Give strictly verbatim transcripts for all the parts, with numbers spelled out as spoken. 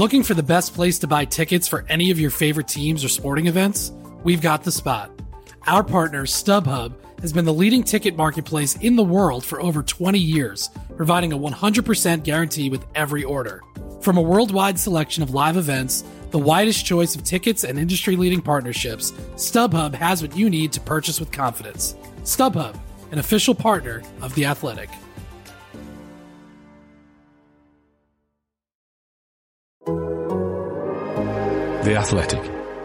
Looking for the best place to buy tickets for any of your favorite teams or sporting events? We've got the spot. Our partner, StubHub, has been the leading ticket marketplace in the world for over twenty years, providing a one hundred percent guarantee with every order. From a worldwide selection of live events, the widest choice of tickets and industry-leading partnerships, StubHub has what you need to purchase with confidence. StubHub, an official partner of The Athletic. The Athletic.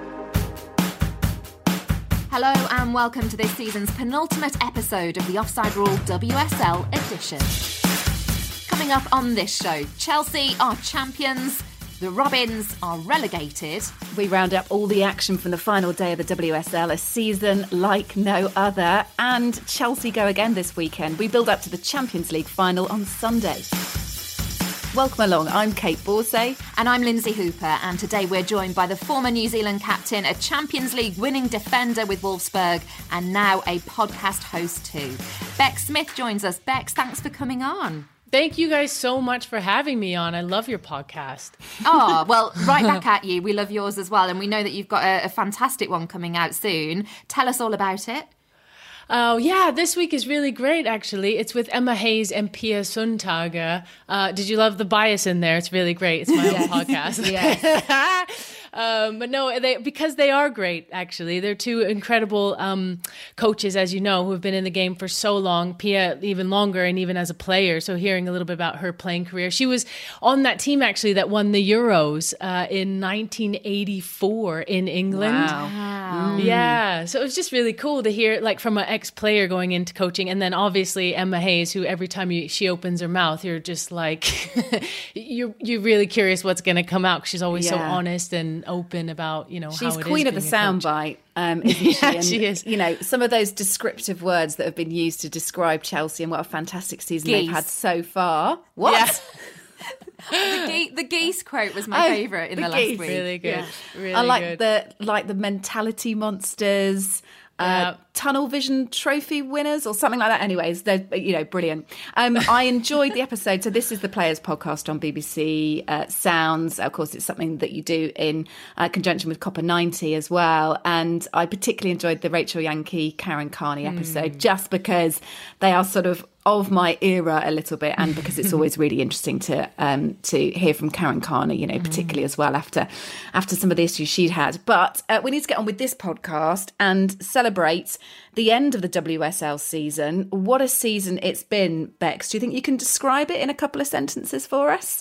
Hello and welcome to this season's penultimate episode of the Offside Rule W S L edition. Coming up on this show, Chelsea are champions, the Robins are relegated. We round up all the action from the final day of the W S L, a season like no other, and Chelsea go again this weekend. We build up to the Champions League final on Sunday. Welcome along, I'm Kate Borsay. And I'm Lindsay Hooper, and today we're joined by the former New Zealand captain, a Champions League winning defender with Wolfsburg, and now a podcast host too. Bex Smith joins us. Bex, thanks for coming on. Thank you guys so much for having me on. I love your podcast. Oh, well, right back at you. We love yours as well, and we know that you've got a, a fantastic one coming out soon. Tell us all about it. Oh, yeah, this week is really great, actually. It's with Emma Hayes and Pia Sundhage. Uh, did you love the bias in there? It's really great. It's my own podcast. Yes. Um, but no, they, because they are great, actually. They're two incredible um, coaches, as you know, who have been in the game for so long. Pia even longer, and even as a player. So hearing a little bit about her playing career. She was on that team, actually, that won the Euros uh, in nineteen eighty-four in England. Wow. Wow. Yeah. So it was just really cool to hear, like, from an ex-player going into coaching. And then obviously Emma Hayes, who every time you, she opens her mouth, you're just like, you're, you're really curious what's going to come out. 'Cause she's always so Yeah. honest and open about, you know, She's how it queen is of the being a coach. soundbite, um, isn't Yeah, she? And, she is. You know, some of those descriptive words that have been used to describe Chelsea and what a fantastic season Geese. they've had so far. What? Yeah. The, ge- the geese quote was my Oh, favourite in the the, last geese. week. Really good. Yeah. Really I like good. the like the mentality monsters. Uh, Yeah. Tunnel Vision Trophy winners or something like that. Anyways, they're, you know, brilliant. Um, I enjoyed the episode. So this is the Players podcast on B B C uh, Sounds. Of course, it's something that you do in uh, conjunction with Copper ninety as well. And I particularly enjoyed the Rachel Yankee, Karen Carney episode mm. just because they are sort of of my era a little bit, and because it's always really interesting to um, to hear from Karen Carney, you know, particularly as well after after some of the issues she'd had. But uh, we need to get on with this podcast and celebrate the end of the W S L season. What a season it's been, Bex. Do you think you can describe it in a couple of sentences for us?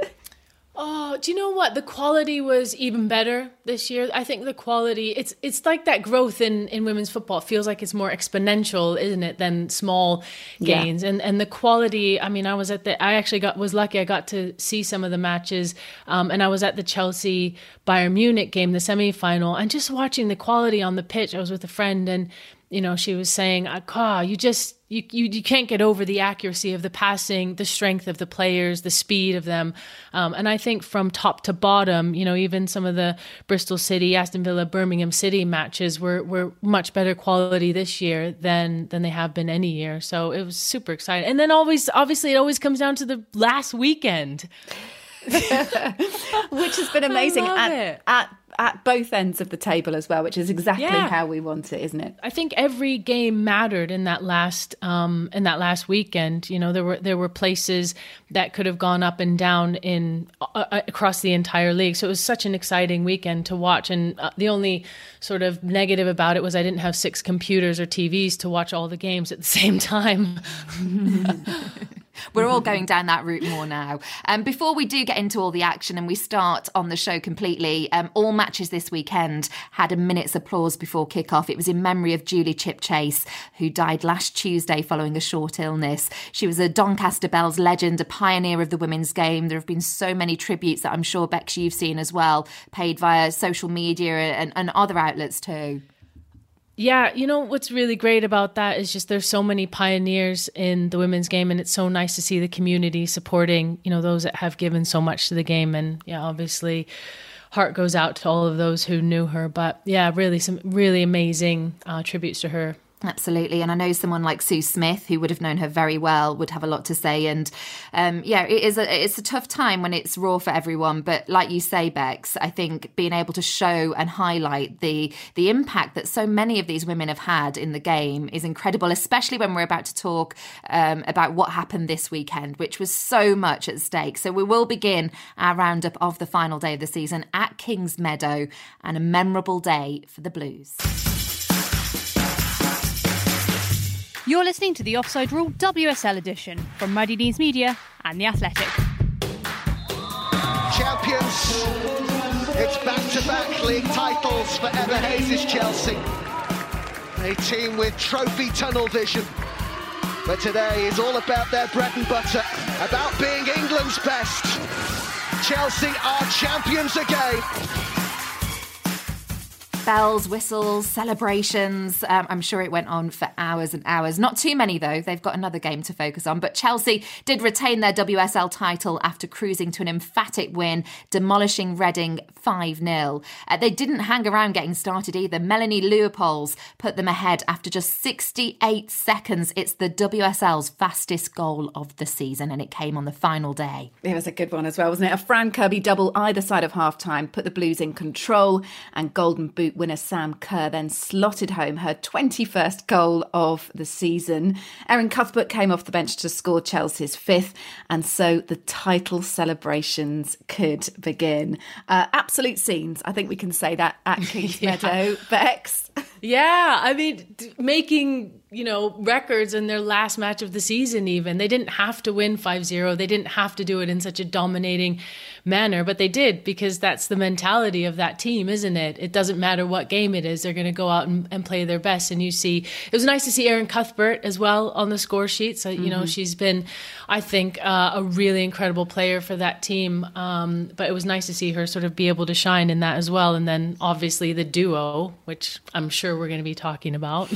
Oh, do you know what? The quality was even better this year. I think the quality, it's it's like that growth in, in women's football. It feels like it's more exponential, isn't it, than small gains. Yeah. And and the quality, I mean, I was at the, I actually got was lucky. I got to see some of the matches. Um, and I was at the Chelsea Bayern Munich game, the semifinal, and just watching the quality on the pitch. I was with a friend, and you know, she was saying, "Ah, you just you, you you can't get over the accuracy of the passing, the strength of the players, the speed of them." Um, and I think from top to bottom, you know, even some of the Bristol City, Aston Villa, Birmingham City matches were were much better quality this year than than they have been any year. So it was super exciting. And then always, obviously, it always comes down to the last weekend, which has been amazing I love at, it. at at both ends of the table as well, which is exactly Yeah. how we want it, isn't it? I think every game mattered in that last um, in that last weekend. You know, there were there were places that could have gone up and down in uh, across the entire league. So it was such an exciting weekend to watch. And uh, the only sort of negative about it was I didn't have six computers or T Vs to watch all the games at the same time. We're all going down that route more now. Um, before we do get into all the action and we start on the show completely, um, all matches this weekend had a minute's applause before kickoff. It was in memory of Julie Chip-Chase, who died last Tuesday following a short illness. She was a Doncaster Bells legend, a pioneer of the women's game. There have been so many tributes that I'm sure, Bex, you've seen as well, paid via social media and, and other outlets too. Yeah, you know, what's really great about that is just there's so many pioneers in the women's game, and it's so nice to see the community supporting, you know, those that have given so much to the game. And yeah, obviously heart goes out to all of those who knew her. But yeah, really some really amazing uh, tributes to her Absolutely. And I know someone like Sue Smith, who would have known her very well, would have a lot to say. And um, yeah, it is a, it's a tough time when it's raw for everyone. But like you say, Bex, I think being able to show and highlight the the impact that so many of these women have had in the game is incredible, especially when we're about to talk um, about what happened this weekend, which was so much at stake. So we will begin our roundup of the final day of the season at Kings Meadow, and a memorable day for the Blues. You're listening to the Offside Rule W S L edition from Muddy Knees Media and The Athletic. Champions, it's back-to-back league titles for Emma Hayes' Chelsea. A team with trophy tunnel vision. But today is all about their bread and butter, about being England's best. Chelsea are champions again. Bells, whistles, celebrations. Um, I'm sure it went on for hours and hours. Not too many, though. They've got another game to focus on. But Chelsea did retain their W S L title after cruising to an emphatic win, demolishing Reading five nil. Uh, they didn't hang around getting started either. Melanie Leupolz put them ahead after just sixty-eight seconds. It's the W S L's fastest goal of the season, and it came on the final day. It was a good one as well, wasn't it? A Fran Kirby double either side of half-time put the Blues in control, and Golden Boot winner Sam Kerr then slotted home her twenty-first goal of the season. Erin Cuthbert came off the bench to score Chelsea's fifth, and so the title celebrations could begin. Uh, absolute scenes, I think we can say that, at Kings Yeah. Meadow. Bex? Yeah, I mean, d- making, you know, records in their last match of the season even. They didn't have to win five zero. They didn't have to do it in such a dominating manner, but they did, because that's the mentality of that team, isn't it? It doesn't matter what game it is. They're going to go out and, and play their best. And you see, it was nice to see Erin Cuthbert as well on the score sheet. So, you mm-hmm. know, she's been, I think, uh, a really incredible player for that team. Um, but it was nice to see her sort of be able to shine in that as well. And then obviously the duo, which I'm sure we're going to be talking about.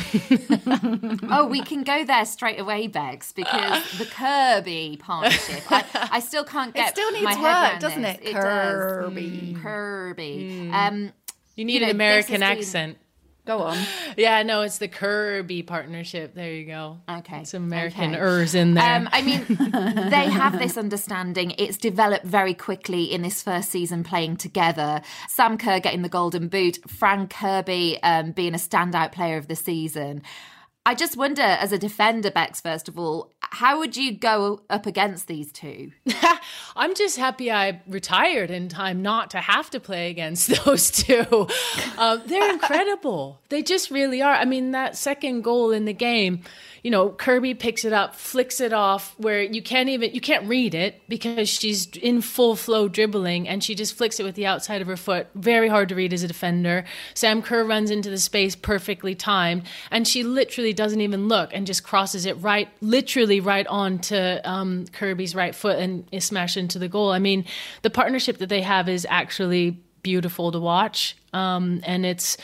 Oh, we can go there straight away, Bex, because the Kirby partnership, I, I still can't get It still needs my head work, around doesn't this. it? It Kirby. does. Mm, Kirby. Mm. Um, You need you know, an American this has been- accent. Go on. Yeah, no, it's the Kirby partnership. There you go. Okay. Some American okay. ers in there. Um, I mean, they have this understanding. It's developed very quickly in this first season playing together. Sam Kerr getting the Golden Boot, Fran Kirby um, being a standout player of the season. I just wonder, as a defender, Bex, first of all, how would you go up against these two? I'm just happy I retired in time not to have to play against those two. Um, they're incredible. They just really are. I mean, that second goal in the game, you know, Kirby picks it up, flicks it off where you can't even, you can't read it because she's in full flow dribbling, and she just flicks it with the outside of her foot. Very hard to read as a defender. Sam Kerr runs into the space perfectly timed, and she literally doesn't even look and just crosses it right, literally right onto um, Kirby's right foot and is smashed into the goal. I mean, the partnership that they have is actually beautiful to watch. Um, and it's,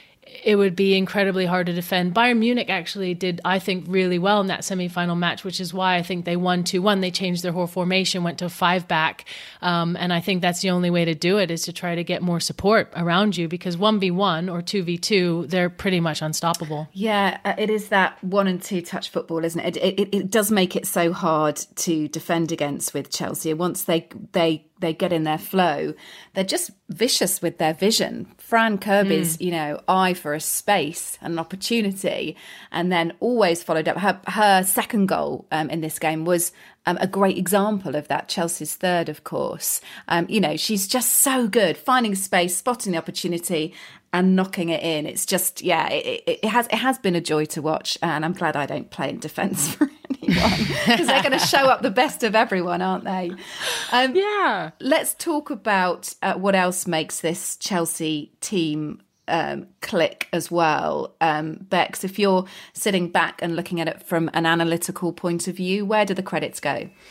it would be incredibly hard to defend. Bayern Munich actually did, I think, really well in that semifinal match, which is why I think they won two one. They changed their whole formation, went to a five back. Um, and I think that's the only way to do it, is to try to get more support around you, because one v one or two v two, they're pretty much unstoppable. Yeah, uh, it is that one and two touch football, isn't it? It, it? it does make it so hard to defend against with Chelsea. Once they they they get in their flow, they're just vicious with their vision. Fran Kirby's, mm. you know, eye for a space and an opportunity, and then always followed up. Her, her second goal um, in this game was um, a great example of that. Chelsea's third, of course. Um, you know, she's just so good, finding space, spotting the opportunity and knocking it in. It's just, yeah, it, it, it has it has been a joy to watch, and I'm glad I don't play in defence for anyone, because they're going to show up the best of everyone, aren't they? Um, yeah. Let's talk about uh, what else makes this Chelsea team um, click as well. Um, Bex, if you're sitting back and looking at it from an analytical point of view, where do the credits go?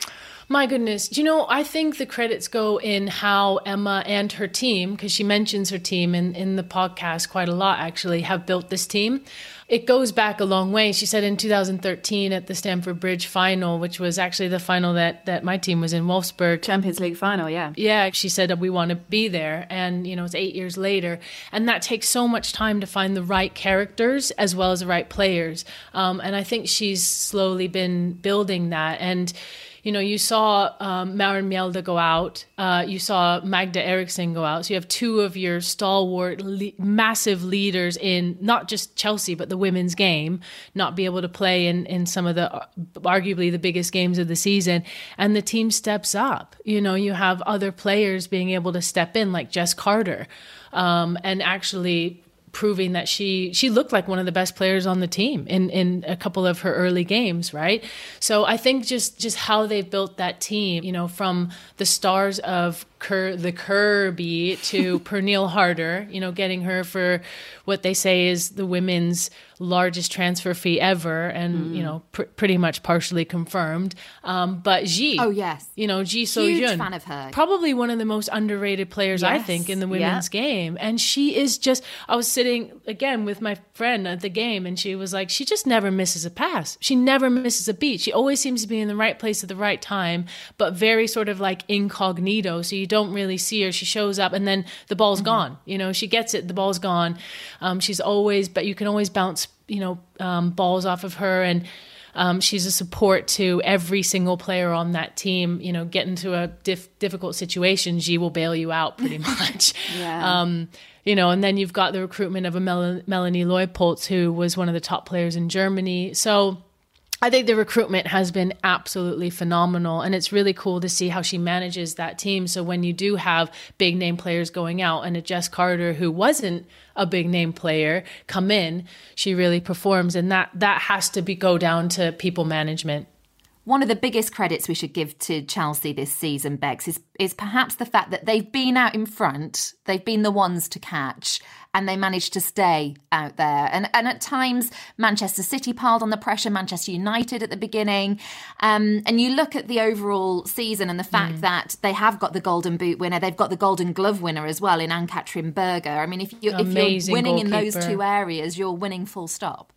My goodness. You know, I think the credits go in how Emma and her team, because she mentions her team in, in the podcast quite a lot, actually, have built this team. It goes back a long way. She said in two thousand thirteen at the Stamford Bridge final, which was actually the final that, that my team was in, Wolfsburg. Champions League final, yeah. Yeah, she said we want to be there. And, you know, it's eight years later. And that takes so much time to find the right characters as well as the right players. Um, and I think she's slowly been building that. And you know, you saw um, Maren Mjelde go out. Uh, you saw Magda Eriksson go out. So you have two of your stalwart, le- massive leaders in not just Chelsea, but the women's game, not be able to play in, in some of the, uh, arguably the biggest games of the season. And the team steps up. You know, you have other players being able to step in, like Jess Carter, um, and actually proving that she she looked like one of the best players on the team in, in a couple of her early games, right? So I think just just how they've built that team, you know, from the stars of Ker, the Kirby to Pernille Harder, you know, getting her for what they say is the women's largest transfer fee ever, and mm. you know, pr- pretty much partially confirmed. Um, but Ji, oh yes, you know, Ji So-yun, huge fan of her, probably one of the most underrated players, yes. I think, in the women's yeah. game. And she is just, I was sitting again with my friend at the game, and she was like, she just never misses a pass. She never misses a beat. She always seems to be in the right place at the right time, but very sort of like incognito. So you don't really see her. She shows up and then the ball's mm-hmm. gone. You know, she gets it, the ball's gone. Um, she's always, but you can always bounce, you know, um, balls off of her. And um, she's a support to every single player on that team. You know, get into a diff- difficult situation, Ji will bail you out pretty much. yeah. Um, you know, and then you've got the recruitment of a Mel- Melanie Leupolz, who was one of the top players in Germany. So I think the recruitment has been absolutely phenomenal, and it's really cool to see how she manages that team. So when you do have big name players going out and a Jess Carter, who wasn't a big name player, come in, she really performs, and that that has to be go down to people management. One of the biggest credits we should give to Chelsea this season, Bex, is, is perhaps the fact that they've been out in front, they've been the ones to catch, and they managed to stay out there. And and at times, Manchester City piled on the pressure, Manchester United at the beginning. Um, and you look at the overall season and the fact mm. that they have got the Golden Boot winner, they've got the Golden Glove winner as well in Ann-Katrin Berger. I mean, if, you, if you're winning goalkeeper. in those two areas, you're winning full stop.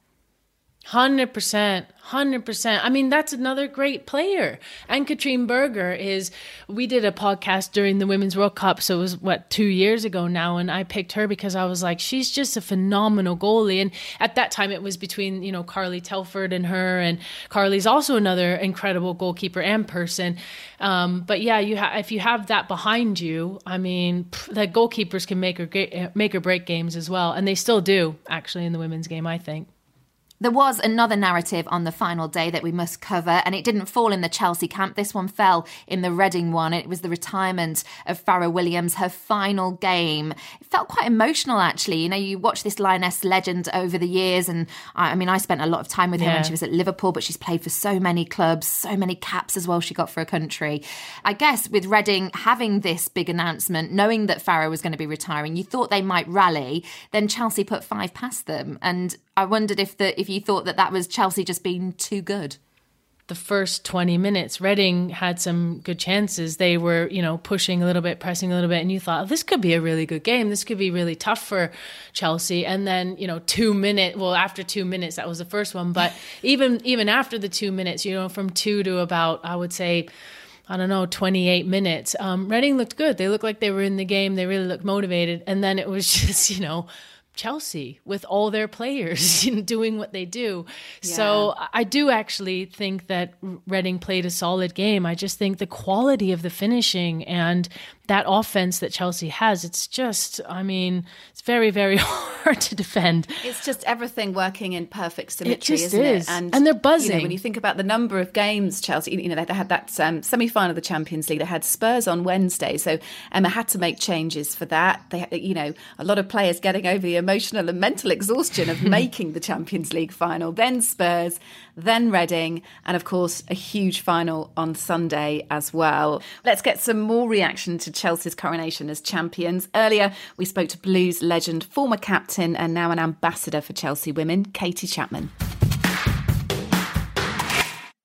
one hundred percent, one hundred percent. I mean, that's another great player. Ann-Katrin Berger is, we did a podcast during the Women's World Cup, so it was, what, two years ago now, and I picked her because I was like, she's just a phenomenal goalie. And at that time, it was between, you know, Carly Telford and her, and Carly's also another incredible goalkeeper and person. Um, but yeah, you ha- if you have that behind you, I mean, pff, the goalkeepers can make or, ga- make or break games as well, and they still do, actually, in the women's game, I think. There was another narrative on the final day that we must cover, and it didn't fall in the Chelsea camp. This one fell in the Reading one. It was the retirement of Farrah Williams, her final game. It felt quite emotional, actually. You know, you watch this Lioness legend over the years, and I, I mean, I spent a lot of time with her yeah. when she was at Liverpool, but she's played for so many clubs, so many caps as well she got for her country. I guess with Reading having this big announcement, knowing that Farrah was going to be retiring, you thought they might rally. Then Chelsea put five past them, and I wondered if the if you thought that that was Chelsea just being too good. The first twenty minutes, Reading had some good chances. They were, you know, pushing a little bit, pressing a little bit, and you thought, oh, this could be a really good game. This could be really tough for Chelsea. And then, you know, two minutes, well, after two minutes, that was the first one. But even even after the two minutes, you know, from two to about, I would say, I don't know, twenty-eight minutes, um, Reading looked good. They looked like they were in the game. They really looked motivated. And then it was just, you know, Chelsea with all their players doing what they do. Yeah. So I do actually think that Reading played a solid game. I just think the quality of the finishing and that offense that Chelsea has, it's just, I mean, it's very, very hard to defend. It's just everything working in perfect symmetry, it just isn't is. it? And, and they're buzzing. You know, when you think about the number of games Chelsea, you know, they, they had that um, semi-final of the Champions League. They had Spurs on Wednesday, so Emma had to make changes for that. They, you know, a lot of players getting over the emotional and mental exhaustion of making the Champions League final. Then Spurs, then Reading, and of course a huge final on Sunday as well. Let's get some more reaction to Chelsea's coronation as champions. Earlier, we spoke to Blues legend, former captain and now an ambassador for Chelsea women, Katie Chapman.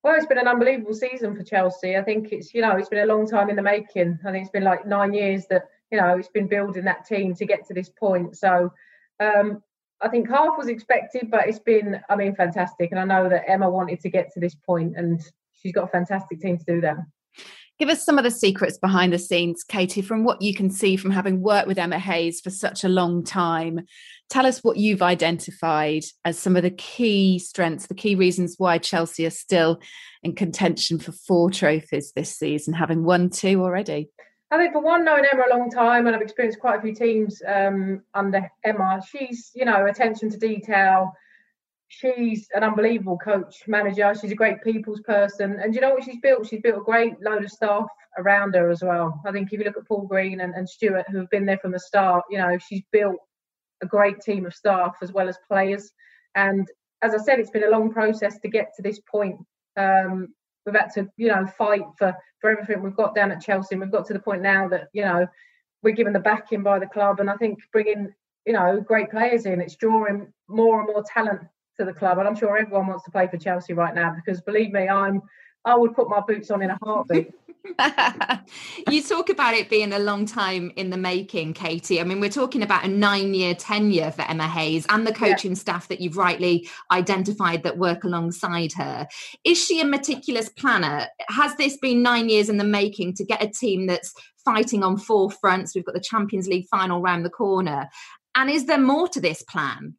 Well, it's been an unbelievable season for Chelsea. I think it's, you know, it's been a long time in the making. I think it's been like nine years that, you know, it's been building that team to get to this point. So um, I think half was expected, but it's been, I mean, fantastic. And I know that Emma wanted to get to this point, and she's got a fantastic team to do that. Give us some of the secrets behind the scenes, Katie, from what you can see from having worked with Emma Hayes for such a long time. Tell us what you've identified as some of the key strengths, the key reasons why Chelsea are still in contention for four trophies this season, having won two already. I think, for one, knowing Emma a long time, and I've experienced quite a few teams um, under Emma, she's, you know, attention to detail. She's an unbelievable coach, manager. She's a great people's person. And you know what she's built? She's built a great load of staff around her as well. I think if you look at Paul Green and, and Stuart, who have been there from the start, you know, she's built a great team of staff as well as players. And as I said, it's been a long process to get to this point. Um, we've had to, you know, fight for, for everything we've got down at Chelsea. And we've got to the point now that, you know, we're given the backing by the club. And I think bringing, you know, great players in, it's drawing more and more talent to the club, and I'm sure everyone wants to play for Chelsea right now, because believe me, I'm I would put my boots on in a heartbeat. You talk about it being a long time in the making, Katie. I mean, we're talking about a nine-year tenure for Emma Hayes and the coaching yeah. staff that you've rightly identified that work alongside her. Is she a meticulous planner? Has this been nine years in the making to get a team that's fighting on four fronts? We've got the Champions League final round the corner. And is there more to this plan?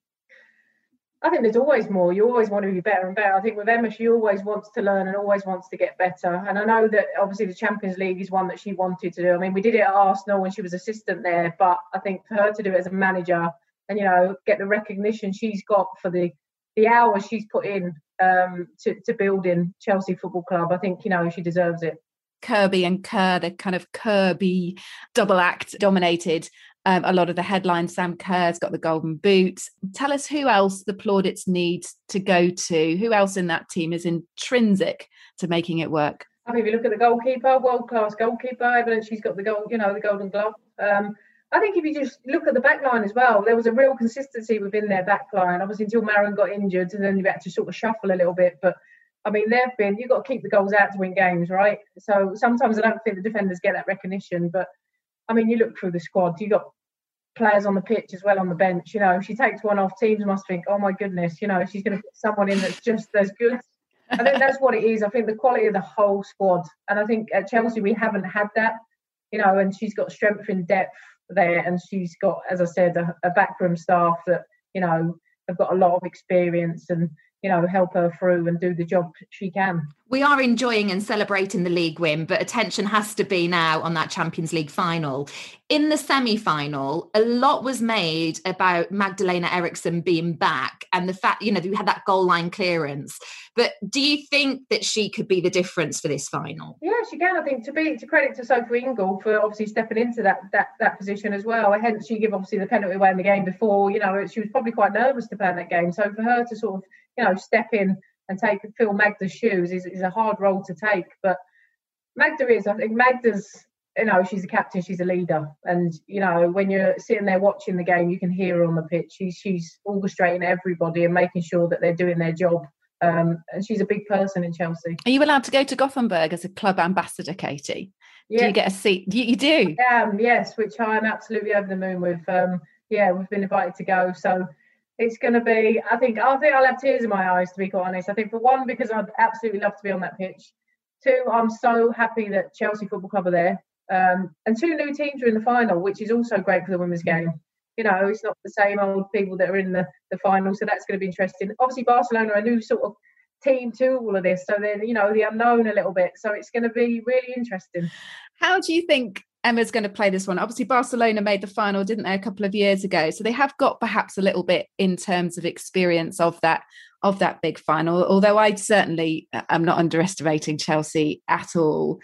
I think there's always more. You always want to be better and better. I think with Emma, she always wants to learn and always wants to get better. And I know that obviously the Champions League is one that she wanted to do. I mean, we did it at Arsenal when she was assistant there, but I think for her to do it as a manager and, you know, get the recognition she's got for the, the hours she's put in um, to, to building Chelsea Football Club, I think, you know, she deserves it. Kirby and Kerr, the kind of Kirby double act dominated Um, a lot of the headlines. Sam Kerr's got the golden boots. Tell us who else the plaudits need to go to. Who else in that team is intrinsic to making it work? I mean, if you look at the goalkeeper, world-class goalkeeper, evidence she's got the gold, you know, the golden glove. Um, I think if you just look at the back line as well, there was a real consistency within their back line. Obviously, until Maron got injured, and then you had to sort of shuffle a little bit. But I mean, they've been, you've got to keep the goals out to win games, right? So sometimes I don't think the defenders get that recognition, but I mean, you look through the squad, you got players on the pitch as well on the bench. You know, if she takes one off, teams must think, oh my goodness, you know, she's going to put someone in that's just as good. I think that's what it is. I think the quality of the whole squad. And I think at Chelsea, we haven't had that, you know, and she's got strength in depth there. And she's got, as I said, a, a backroom staff that, you know, have got a lot of experience and, you know, help her through and do the job she can. We are enjoying and celebrating the league win, but attention has to be now on that Champions League final. In the semi-final, a lot was made about Magdalena Eriksson being back and the fact, you know, that we had that goal line clearance. But do you think that she could be the difference for this final? Yeah, she can. I think to be to credit to Sophie Ingle for obviously stepping into that that that position as well. Hence, she gave obviously the penalty away in the game before. You know, she was probably quite nervous to play in that game. So for her to sort of, you know, step in and take fill Magda's shoes is, is a hard role to take. But Magda is, I think Magda's, you know, she's a captain, she's a leader. And, you know, when you're sitting there watching the game, you can hear her on the pitch. She's, she's orchestrating everybody and making sure that they're doing their job. Um, and she's a big person in Chelsea. Are you allowed to go to Gothenburg as a club ambassador, Katie? Yeah. Do you get a seat? You, you do? Um, yes, which I'm absolutely over the moon with. Um, yeah, we've been invited to go. So it's going to be, I think, I think I'll have tears in my eyes, to be quite honest. I think for one, because I'd absolutely love to be on that pitch. Two, I'm so happy that Chelsea Football Club are there. Um, and two new teams are in the final, which is also great for the women's game. You know, it's not the same old people that are in the, the final, so that's going to be interesting. Obviously, Barcelona are a new sort of team to all of this, so they're, you know, the unknown a little bit. So it's going to be really interesting. How do you think Emma's going to play this one? Obviously, Barcelona made the final, didn't they, a couple of years ago? So they have got perhaps a little bit in terms of experience of that of that big final. Although I certainly am not underestimating Chelsea at all.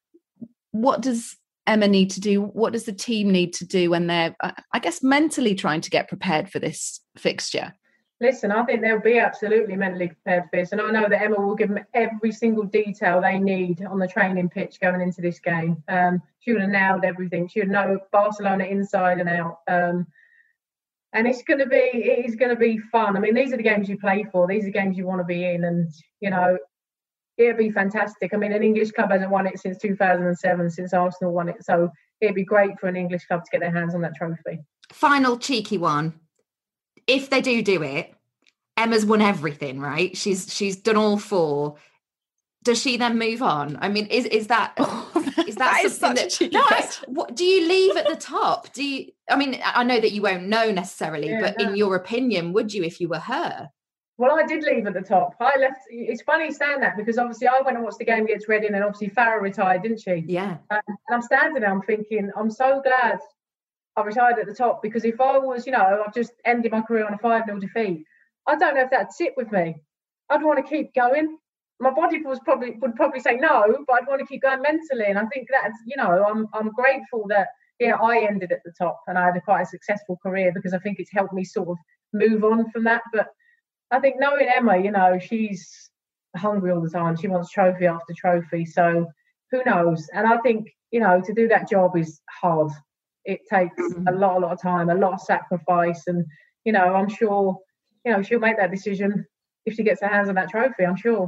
What does Emma need to do? What does the team need to do when they're, I guess, mentally trying to get prepared for this fixture? Listen, I think they'll be absolutely mentally prepared for this. And I know that Emma will give them every single detail they need on the training pitch going into this game. Um, she would have nailed everything. She would know Barcelona inside and out. Um, and it's going to be, it is going to be fun. I mean, these are the games you play for. These are games you want to be in. And, you know, it'd be fantastic. I mean, an English club hasn't won it since two thousand seven, since Arsenal won it. So it'd be great for an English club to get their hands on that trophy. Final cheeky one. If they do do it, Emma's won everything, right? She's she's done all four. Does she then move on? I mean, is is that is that, that is something such that a cheeky no? question. What, do you leave at the top? Do you? I mean, I know that you won't know necessarily, Yeah, but no. in your opinion, would you if you were her? Well, I did leave at the top. I left. It's funny saying that because obviously I went and watched the game against Reading, and obviously Farah retired, didn't she? Yeah. Um, and I'm standing there, I'm thinking, I'm so glad I retired at the top, because if I was, you know, I've just ended my career on a five nil defeat, I don't know if that'd sit with me. I'd want to keep going. My body was probably would probably say no, but I'd want to keep going mentally. And I think that's, you know, I'm I'm grateful that, yeah, I ended at the top and I had a quite a successful career, because I think it's helped me sort of move on from that. But I think knowing Emma, you know, she's hungry all the time. She wants trophy after trophy. So who knows? And I think, you know, to do that job is hard. It takes a lot, a lot of time, a lot of sacrifice. And, you know, I'm sure, you know, she'll make that decision if she gets her hands on that trophy, I'm sure.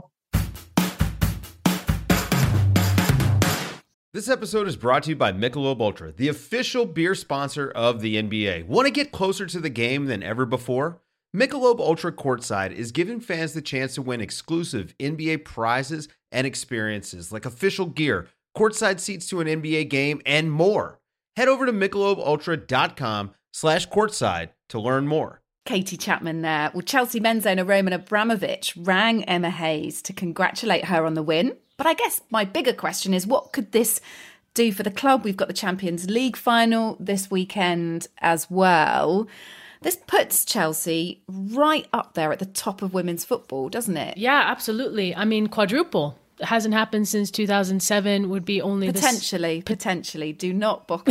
This episode is brought to you by Michelob Ultra, the official beer sponsor of the N B A. Want to get closer to the game than ever before? Michelob Ultra Courtside is giving fans the chance to win exclusive N B A prizes and experiences like official gear, courtside seats to an N B A game, and more. Head over to michelobultra.com slash courtside to learn more. Katie Chapman there. Well, Chelsea men's owner Roman Abramovich rang Emma Hayes to congratulate her on the win. But I guess my bigger question is, what could this do for the club? We've got the Champions League final this weekend as well. This puts Chelsea right up there at the top of women's football, doesn't it? Yeah, absolutely. I mean, quadruple. It hasn't happened since two thousand seven, would be only Potentially, this... potentially. Do not book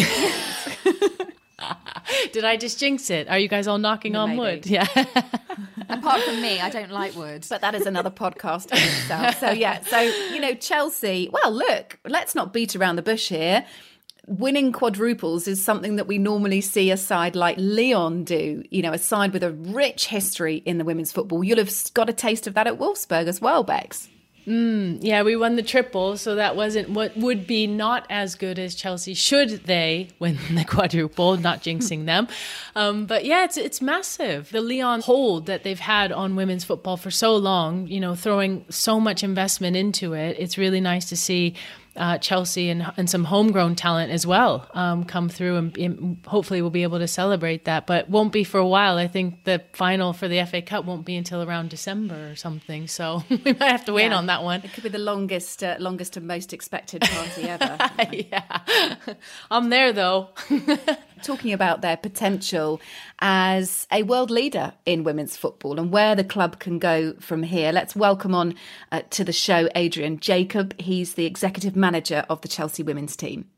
it. Did I just jinx it? Are you guys all knocking No, on maybe. wood? Yeah. Apart from me, I don't like wood. But that is another podcast in itself. So, yeah. So, you know, Chelsea, well, look, let's not beat around the bush here. Winning quadruples is something that we normally see a side like Lyon do, you know, a side with a rich history in the women's football. You'll have got a taste of that at Wolfsburg as well, Bex. Mm, yeah, we won the triple, so that wasn't what would be not as good as Chelsea should they win the quadruple, not jinxing them. Um, but yeah, it's it's massive. The Lyon hold that they've had on women's football for so long, you know, throwing so much investment into it. It's really nice to see uh, Chelsea and, and some homegrown talent as well um, come through, and, and hopefully we'll be able to celebrate that. But won't be for a while. I think the final for the F A Cup won't be until around December or something. So we might have to wait Yeah. on that one. It could be the longest, uh, longest and most expected party ever. Yeah, I'm there though. Talking about their potential as a world leader in women's football and where the club can go from here. Let's welcome on uh, to the show Adrian Jacob. He's the executive manager of the Chelsea women's team.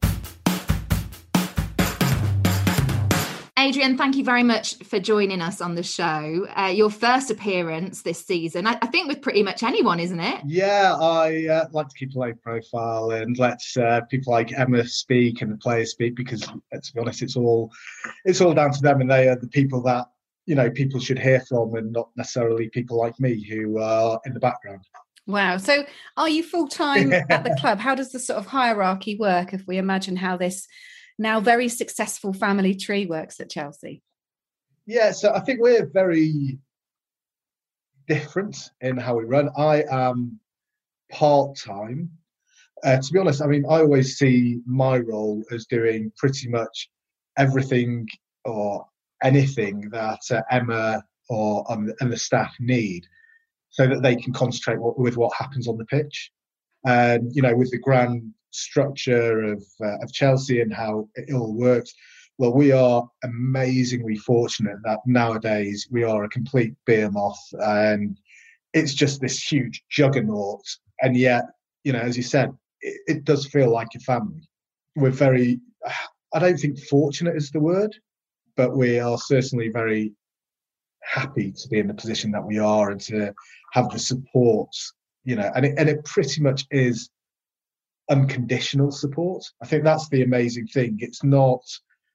Adrian, thank you very much for joining us on the show. Uh, your first appearance this season, I, I think with pretty much anyone, isn't it? Yeah, I uh, like to keep a low profile and let uh, people like Emma speak and the players speak, because let's be honest, it's all it's all down to them, and they are the people that, you know, people should hear from, and not necessarily people like me who are in the background. Wow. So are you full-time at the club? How does the sort of hierarchy work if we imagine how this now very successful family tree works at Chelsea? Yeah, so I think we're very different in how we run. I am part-time. Uh, to be honest, I mean, I always see my role as doing pretty much everything or anything that uh, Emma or um, and the staff need, so that they can concentrate what, with what happens on the pitch. And, you know, with the grand structure of uh, of Chelsea and how it all works, well, we are amazingly fortunate that nowadays we are a complete behemoth, and it's just this huge juggernaut. And yet, you know, as you said, it, it does feel like a family. We're very, I don't think fortunate is the word, but we are certainly very happy to be in the position that we are and to have the support, you know, and it, and it pretty much is unconditional support. I think that's the amazing thing. It's not,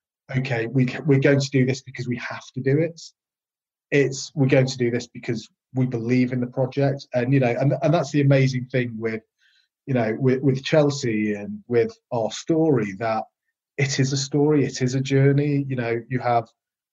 okay, we, we're going to do this because we have to do it. It's, we're going to do this because we believe in the project. And, you know, and, and that's the amazing thing with, you know, with, with Chelsea and with our story, that it is a story, it is a journey. You know, you have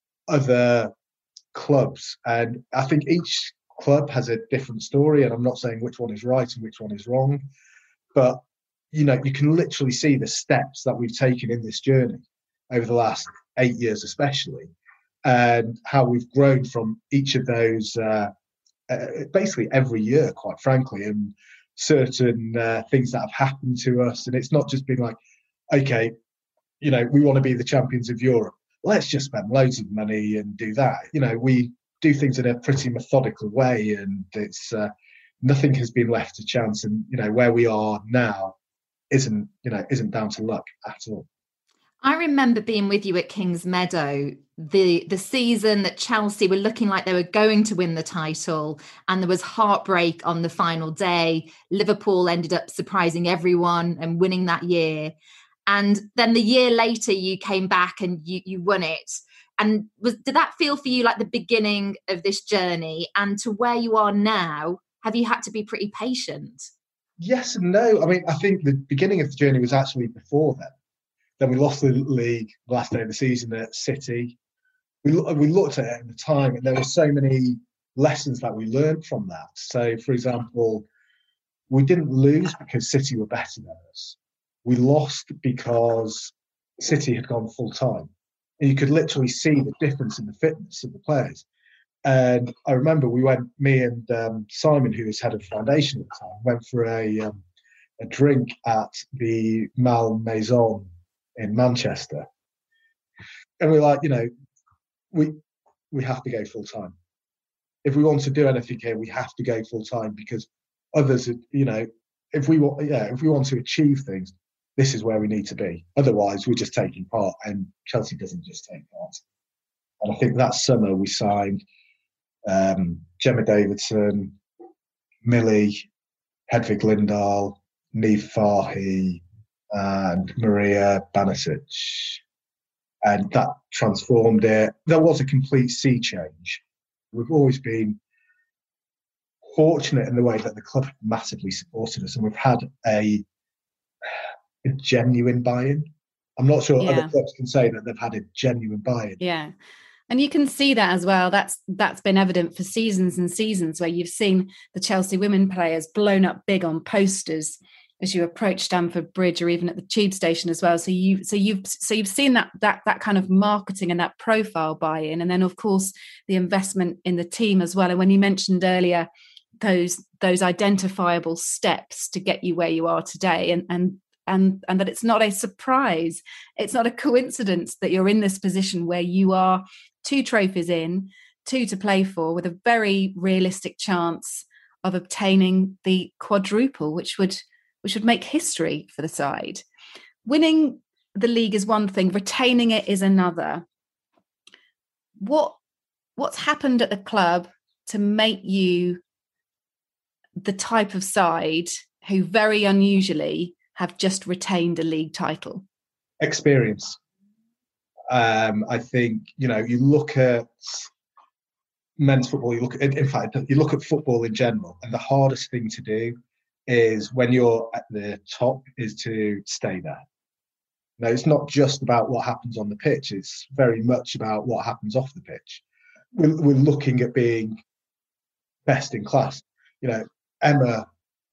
other clubs, and I think each club has a different story, and I'm not saying which one is right and which one is wrong, but, you know, you can literally see the steps that we've taken in this journey over the last eight years especially, and how we've grown from each of those uh, uh, basically every year, quite frankly, and certain uh, things that have happened to us. And it's not just been like, okay, you know, we want to be the champions of Europe, let's just spend loads of money and do that. You know, we do things in a pretty methodical way, and it's uh, nothing has been left to chance. And, you know, where we are now isn't, you know, isn't down to luck at all. I remember being with you at Kings Meadow, the the season that Chelsea were looking like they were going to win the title, and there was heartbreak on the final day. Liverpool ended up surprising everyone and winning that year. And then the year later, you came back and you, you won it. And was did that feel for you like the beginning of this journey? And to where you are now, have you had to be pretty patient? Yes and no. I mean, I think the beginning of the journey was actually before then. Then we lost the league the last day of the season at City. We we looked at it at the time, and there were so many lessons that we learned from that. So, for example, we didn't lose because City were better than us. We lost because City had gone full time. And you could literally see the difference in the fitness of the players. And I remember we went, me and um, Simon, who was head of foundation at the time, went for a um, a drink at the Malmaison in Manchester. And we're like, you know, we we have to go full time. If we want to do anything here, we have to go full time, because others, you know, if we want, yeah, if we want to achieve things, this is where we need to be. Otherwise, we're just taking part, and Chelsea doesn't just take part. And I think that summer we signed um, Gemma Davidson, Millie, Hedvig Lindahl, Niamh Farhi, and Maria Banisic. And that transformed it. There was a complete sea change. We've always been fortunate in the way that the club massively supported us, and we've had a, a genuine buy-in. I'm not sure yeah. other clubs can say that they've had a genuine buy-in. Yeah. And you can see that as well. That's that's been evident for seasons and seasons, where you've seen the Chelsea women players blown up big on posters as you approach Stamford Bridge, or even at the tube station as well. So you so you've so you've seen that that that kind of marketing and that profile buy-in, and then of course the investment in the team as well. And when you mentioned earlier those those identifiable steps to get you where you are today, and and and and that it's not a surprise, it's not a coincidence that you're in this position where you are two trophies in, two to play for, with a very realistic chance of obtaining the quadruple, which would which would make history for the side. Winning the league is one thing, retaining it is another. What what's happened at the club to make you the type of side who very unusually have just retained a league title? Experience. Um, I think, you know, you look at men's football, you look at, in fact, you look at football in general, and the hardest thing to do is when you're at the top is to stay there. No, it's not just about what happens on the pitch. It's very much about what happens off the pitch. We're, we're looking at being best in class. You know, Emma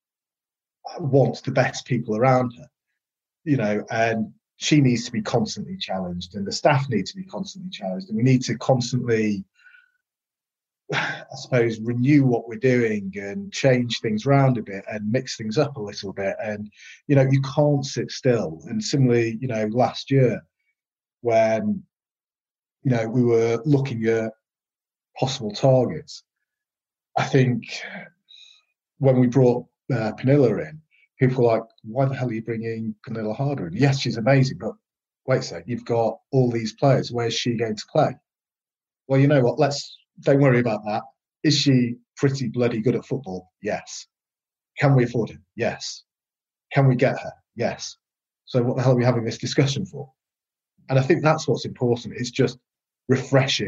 wants the best people around her, you know, and she needs to be constantly challenged, and the staff need to be constantly challenged, and we need to constantly, I suppose, renew what we're doing and change things around a bit and mix things up a little bit. And, you know, you can't sit still. And similarly, you know, last year when, you know, we were looking at possible targets, I think when we brought uh, Pernilla in, people were like, why the hell are you bringing Pernilla Harder in? Yes, she's amazing, but wait a sec, you've got all these players. Where's she going to play? Well, you know what? Let's don't worry about that. Is she pretty bloody good at football? Yes. Can we afford it? Yes. Can we get her? Yes. So what the hell are we having this discussion for? And I think that's what's important. It's just refreshing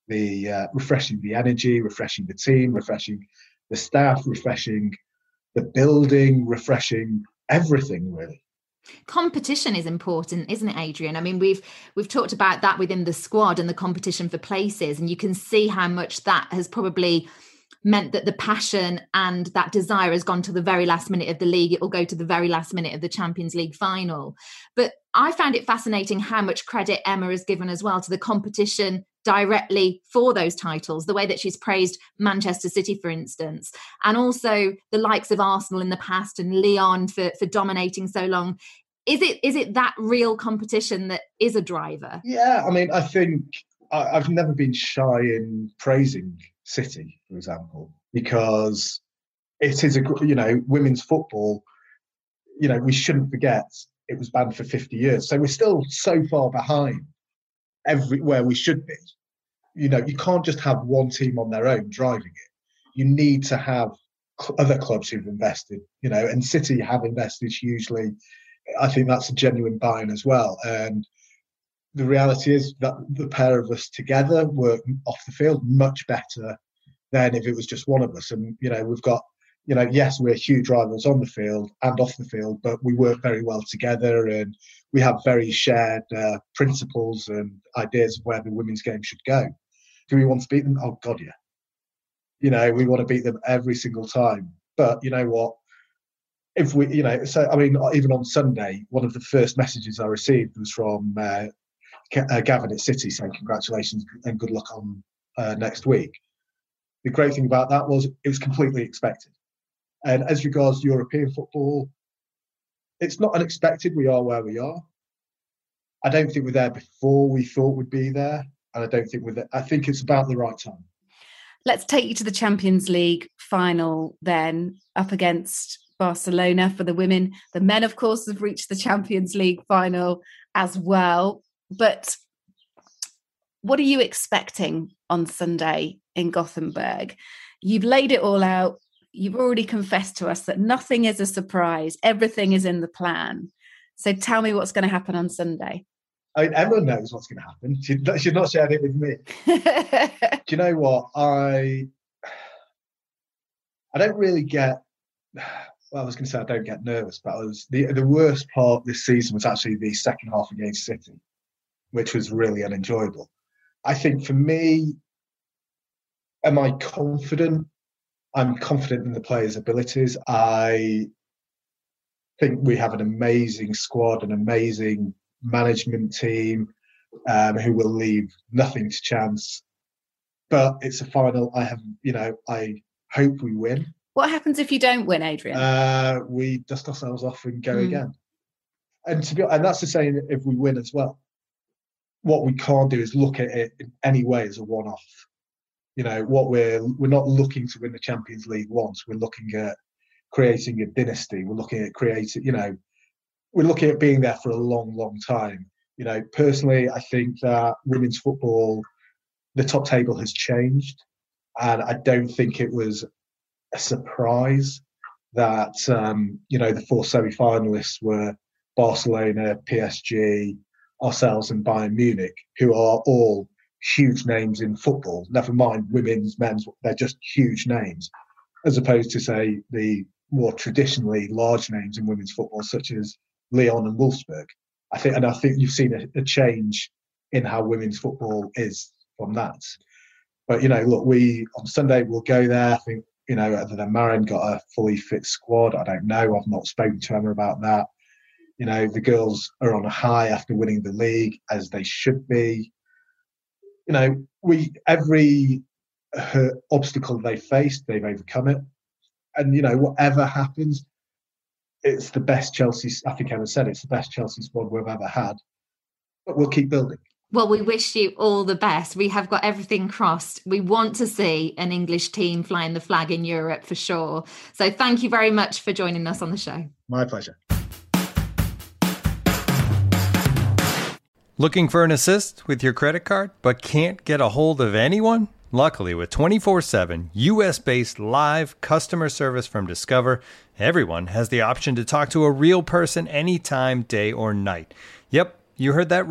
the uh, refreshing the energy, refreshing the team, refreshing the staff, refreshing the building, refreshing everything, really. Competition is important, isn't it, Adrian? I mean, we've we've talked about that within the squad and the competition for places, and you can see how much that has probably meant that the passion and that desire has gone to the very last minute of the league. It will go to the very last minute of the Champions League final. But I found it fascinating how much credit Emma has given as well to the competition directly for those titles, the way that she's praised Manchester City, for instance, and also the likes of Arsenal in the past and Lyon for, for dominating so long. Is it is it that real competition that is a driver? Yeah, I mean, I think I, I've never been shy in praising City, for example, because it is a, you know, women's football, you know, we shouldn't forget it was banned for fifty years. So we're still so far behind everywhere we should be. You know, you can't just have one team on their own driving it. You need to have other clubs who've invested, you know, and City have invested hugely. I think that's a genuine buy-in as well. And the reality is that the pair of us together work off the field much better than if it was just one of us. And, you know, we've got, you know, yes, we're huge rivals on the field and off the field, but we work very well together and we have very shared uh, principles and ideas of where the women's game should go. Do we want to beat them? Oh, God, yeah. You know, we want to beat them every single time. But you know what? If we, you know, so, I mean, even on Sunday, one of the first messages I received was from uh, Gavin at City saying congratulations and good luck on uh, next week. The great thing about that was it was completely expected. And as regards European football, it's not unexpected. We are where we are. I don't think we're there before we thought we'd be there. And I don't think we're there. I think it's about the right time. Let's take you to the Champions League final then, up against Barcelona for the women. The men, of course, have reached the Champions League final as well. But what are you expecting on Sunday in Gothenburg? You've laid it all out. You've already confessed to us that nothing is a surprise. Everything is in the plan. So tell me what's going to happen on Sunday. I mean, everyone knows what's going to happen. She, she's not shared it with me. Do you know what? I I don't really get... Well, I was going to say I don't get nervous, but I was, the, the worst part this season was actually the second half against City, which was really unenjoyable. I think for me, am I confident? I'm confident in the players' abilities. I think we have an amazing squad, an amazing management team um, who will leave nothing to chance. But it's a final. I have, you know, I hope we win. What happens if you don't win, Adrian? Uh, we dust ourselves off and go mm. again. And to be, and that's the same if we win as well. What we can't do is look at it in any way as a one-off. You know, what we're we're not looking to win the Champions League once. We're looking at creating a dynasty. We're looking at creating, you know, we're looking at being there for a long, long time. You know, personally, I think that women's football, the top table has changed, and I don't think it was a surprise that um, you know, the four semi-finalists were Barcelona, P S G, ourselves, and Bayern Munich, who are all huge names in football. Never mind women's, men's; they're just huge names, as opposed to say the more traditionally large names in women's football, such as Lyon and Wolfsburg. I think, and I think you've seen a, a change in how women's football is from that. But you know, look, we on Sunday we'll go there. I think, you know, other than Maren got a fully fit squad. I don't know. I've not spoken to Emma about that. You know, the girls are on a high after winning the league, as they should be. You know, we every uh, obstacle they faced, they've overcome it. And, you know, whatever happens, it's the best Chelsea, I think Emma said, it's the best Chelsea squad we've ever had. But we'll keep building. Well, we wish you all the best. We have got everything crossed. We want to see an English team flying the flag in Europe for sure. So thank you very much for joining us on the show. My pleasure. Looking for an assist with your credit card, but can't get a hold of anyone? Luckily, with twenty-four seven U S-based live customer service from Discover, everyone has the option to talk to a real person anytime, day or night. Yep, you heard that right.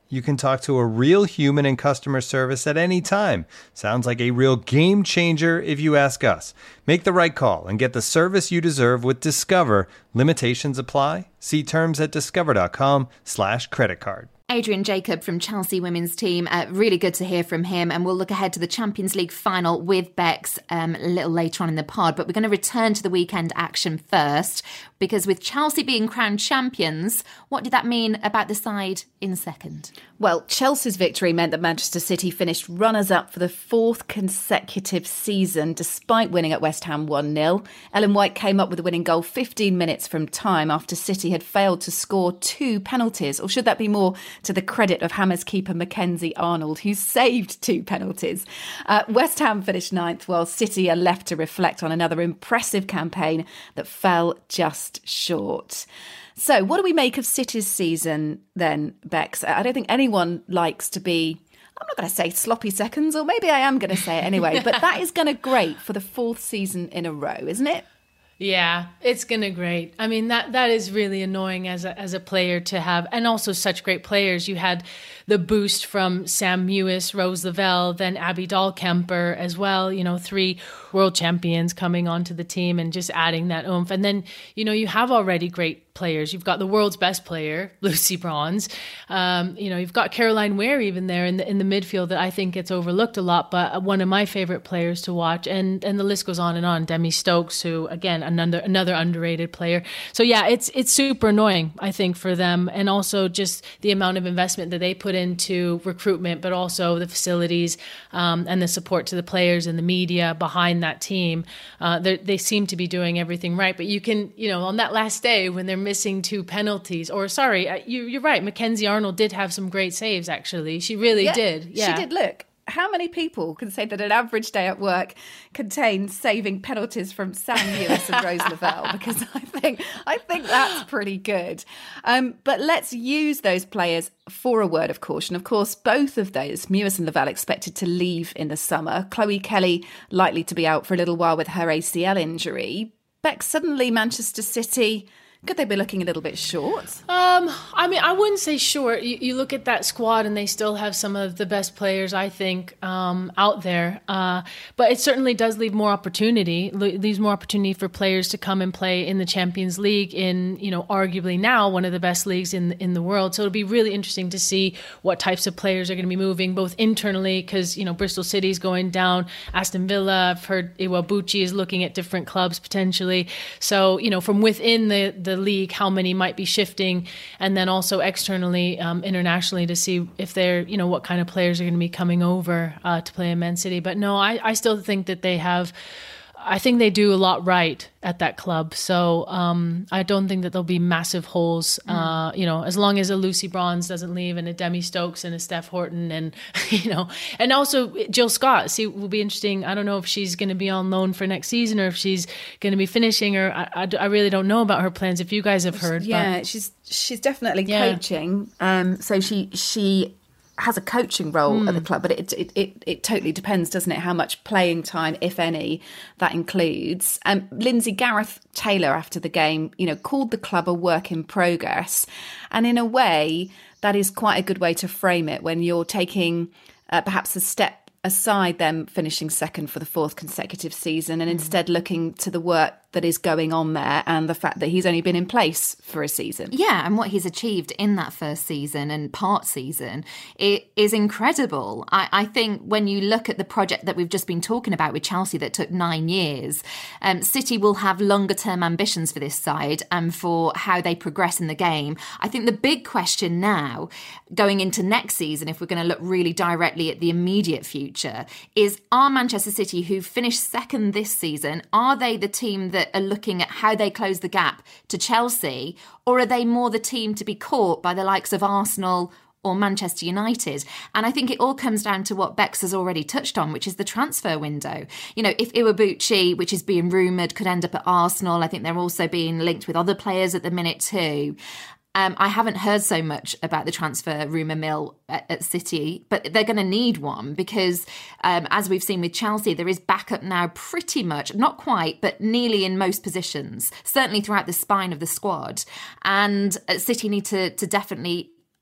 You can talk to a real human in customer service at any time. Sounds like a real game changer if you ask us. Make the right call and get the service you deserve with Discover. Limitations apply. See terms at discover.com slash credit card. Adrian Jacob from Chelsea women's team, uh, really good to hear from him, and we'll look ahead to the Champions League final with Bex um, a little later on in the pod, but we're going to return to the weekend action first, because with Chelsea being crowned champions, what did that mean about the side in second? Well, Chelsea's victory meant that Manchester City finished runners-up for the fourth consecutive season, despite winning at West Ham one nil. Ellen White came up with the winning goal fifteen minutes from time after City had failed to score two penalties, or should that be more to the credit of Hammers keeper Mackenzie Arnold, who saved two penalties. Uh, West Ham finished ninth, while City are left to reflect on another impressive campaign that fell just short. So what do we make of City's season then, Bex? I don't think anyone likes to be, I'm not going to say sloppy seconds, or maybe I am going to say it anyway, but that is going to grate for the fourth season in a row, isn't it? Yeah, it's gonna grate. I mean, that that is really annoying as a as a player to have, and also such great players. You had the boost from Sam Mewis, Rose Lavelle, then Abby Dahlkemper as well. You know, three world champions coming onto the team and just adding that oomph. And then, you know, you have already great players. You've got the world's best player, Lucy Bronze. Um, you know, you've got Caroline Ware even there in the in the midfield that I think gets overlooked a lot, but one of my favorite players to watch. And and the list goes on and on. Demi Stokes, who again another another underrated player. So yeah, it's it's super annoying, I think, for them, and also just the amount of investment that they put into recruitment, but also the facilities um, and the support to the players and the media behind that team. Uh, they seem to be doing everything right, but you can, you know, on that last day when they're missing two penalties, or sorry, you, you're right, Mackenzie Arnold did have some great saves, actually. She really yeah, did. Yeah, she did. Look, how many people can say that an average day at work contains saving penalties from Sam Mewis and Rose Lavelle? Because I think I think that's pretty good. Um, but let's use those players for a word of caution. Of course, both of those, Mewis and Lavelle, expected to leave in the summer. Chloe Kelly likely to be out for a little while with her A C L injury. Beck, suddenly Manchester City, could they be looking a little bit short? Um, I mean, I wouldn't say short. You, you look at that squad and they still have some of the best players, I think, um, out there. Uh, but it certainly does leave more opportunity, leaves more opportunity for players to come and play in the Champions League in, you know, arguably now one of the best leagues in in the world. So it'll be really interesting to see what types of players are going to be moving, both internally, because, you know, Bristol City's going down, Aston Villa, I've heard Iwabuchi is looking at different clubs potentially. So, you know, from within the, the league, how many might be shifting, and then also externally, um, internationally, to see if they're, you know, what kind of players are going to be coming over uh, to play in Man City. But no, I, I still think that they have, I think they do a lot right at that club. So um, I don't think that there'll be massive holes, mm. uh, you know, as long as a Lucy Bronze doesn't leave and a Demi Stokes and a Steph Horton and, you know, and also Jill Scott. See, it will be interesting. I don't know if she's going to be on loan for next season or if she's going to be finishing, or I, I, I really don't know about her plans, if you guys have heard. Yeah, but. she's she's definitely yeah. coaching. Um, so she she... has a coaching role mm. at the club, but it, it it it totally depends, doesn't it, how much playing time, if any, that includes. Um, Lindsay Gareth Taylor, after the game, you know, called the club a work in progress, and in a way, that is quite a good way to frame it when you're taking uh, perhaps a step aside them finishing second for the fourth consecutive season, and mm. instead looking to the work that is going on there and the fact that he's only been in place for a season. Yeah, and what he's achieved in that first season and part season, it is incredible. I, I think when you look at the project that we've just been talking about with Chelsea that took nine years, um, City will have longer term ambitions for this side and for how they progress in the game. I think the big question now, going into next season, if we're going to look really directly at the immediate future, is are Manchester City, who finished second this season, are they the team that are looking at how they close the gap to Chelsea, or are they more the team to be caught by the likes of Arsenal or Manchester United? And I think it all comes down to what Bex has already touched on, which is the transfer window. You know, if Iwabuchi, which is being rumoured, could end up at Arsenal, I think they're also being linked with other players at the minute too. Um, I haven't heard so much about the transfer rumour mill at, at City, but they're going to need one because, um, as we've seen with Chelsea, there is backup now pretty much, not quite, but nearly in most positions, certainly throughout the spine of the squad. And City need to, to definitely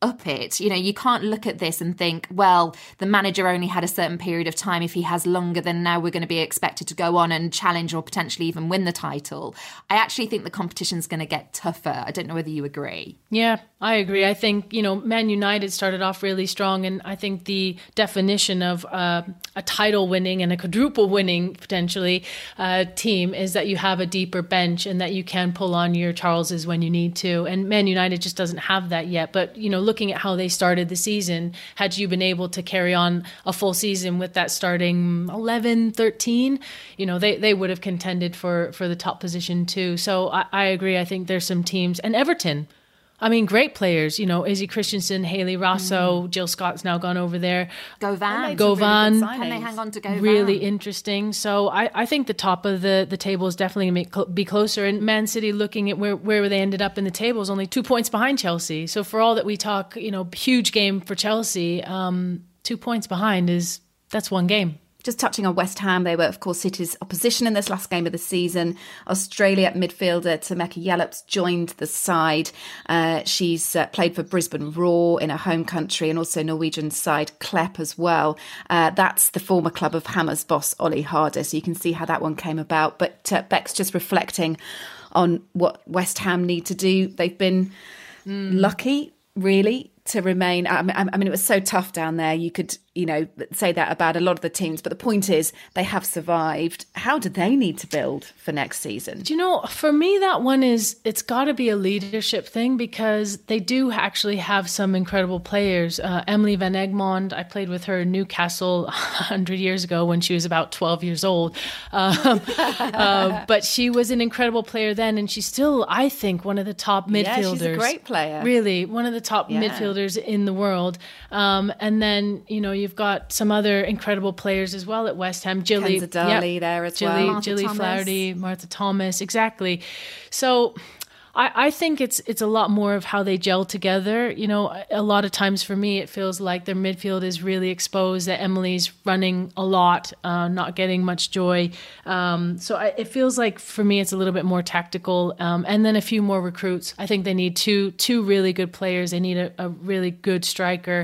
up it. You know, you can't look at this and think, well, the manager only had a certain period of time. If he has longer, then now we're going to be expected to go on and challenge or potentially even win the title. I actually think the competition's going to get tougher. I don't know whether you agree. Yeah, I agree. I think, you know, Man United started off really strong, and I think the definition of uh, a title winning and a quadruple winning potentially uh, team is that you have a deeper bench and that you can pull on your Charleses when you need to. And Man United just doesn't have that yet. But, you know, looking at how they started the season, had you been able to carry on a full season with that starting eleven, thirteen, you know, they, they would have contended for, for the top position too. So I, I agree. I think there's some teams. And Everton, I mean, great players, you know, Izzy Christensen, Hayley Rosso, mm. Jill Scott's now gone over there. Govan. Govan. Really Can they hang on to Govan? Really interesting. So I, I think the top of the, the table is definitely going to cl- be closer. And Man City, looking at where, where they ended up in the table, is only two points behind Chelsea. So for all that we talk, you know, huge game for Chelsea, um, two points behind is, that's one game. Just touching on West Ham, they were, of course, City's opposition in this last game of the season. Australia midfielder Temeka Yallops joined the side. Uh, she's uh, played for Brisbane Roar in her home country, and also Norwegian side Klepp as well. Uh, that's the former club of Hammers boss Ollie Harder, so you can see how that one came about. But uh, Beck's just reflecting on what West Ham need to do. They've been mm. lucky, really, to remain. I mean, I mean, it was so tough down there. You could, you know, say that about a lot of the teams. But the point is, they have survived. How do they need to build for next season? Do you know, for me, that one is, it's got to be a leadership thing, because they do actually have some incredible players. Uh, Emily Van Egmond, I played with her in Newcastle one hundred years ago when she was about twelve years old. Um, uh, but she was an incredible player then, and she's still, I think, one of the top midfielders. Yeah, she's a great player. Really, one of the top yeah. midfielders in the world. Um, and then, you know, you've got some other incredible players as well at West Ham. Jilly, Kenza Darley yep, there as Jilly, well. Jilly Flaherty, Martha Thomas, exactly. So I, I think it's it's a lot more of how they gel together. You know, a lot of times for me, it feels like their midfield is really exposed, that Emily's running a lot, uh, not getting much joy. Um, so I, it feels like for me, it's a little bit more tactical. Um, and then a few more recruits. I think they need two two really good players. They need a, a really good striker.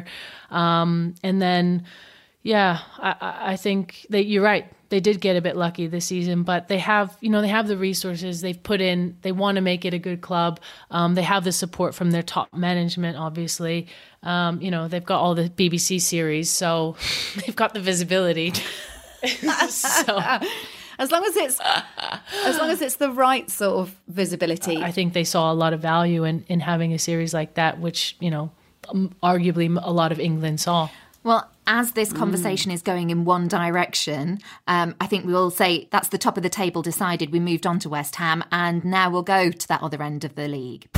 Um, and then, yeah, I, I think that you're right. They did get a bit lucky this season, but they have, you know, they have the resources. They've put in, they want to make it a good club. Um, they have the support from their top management, obviously. Um, you know, they've got all the B B C series, so they've got the visibility. so, as long as it's, as long as it's the right sort of visibility. I think they saw a lot of value in, in having a series like that, which, you know, arguably a lot of England saw. Well, as this conversation mm. is going in one direction, um, I think we will say that's the top of the table decided. We moved on to West Ham, and now we'll go to that other end of the league.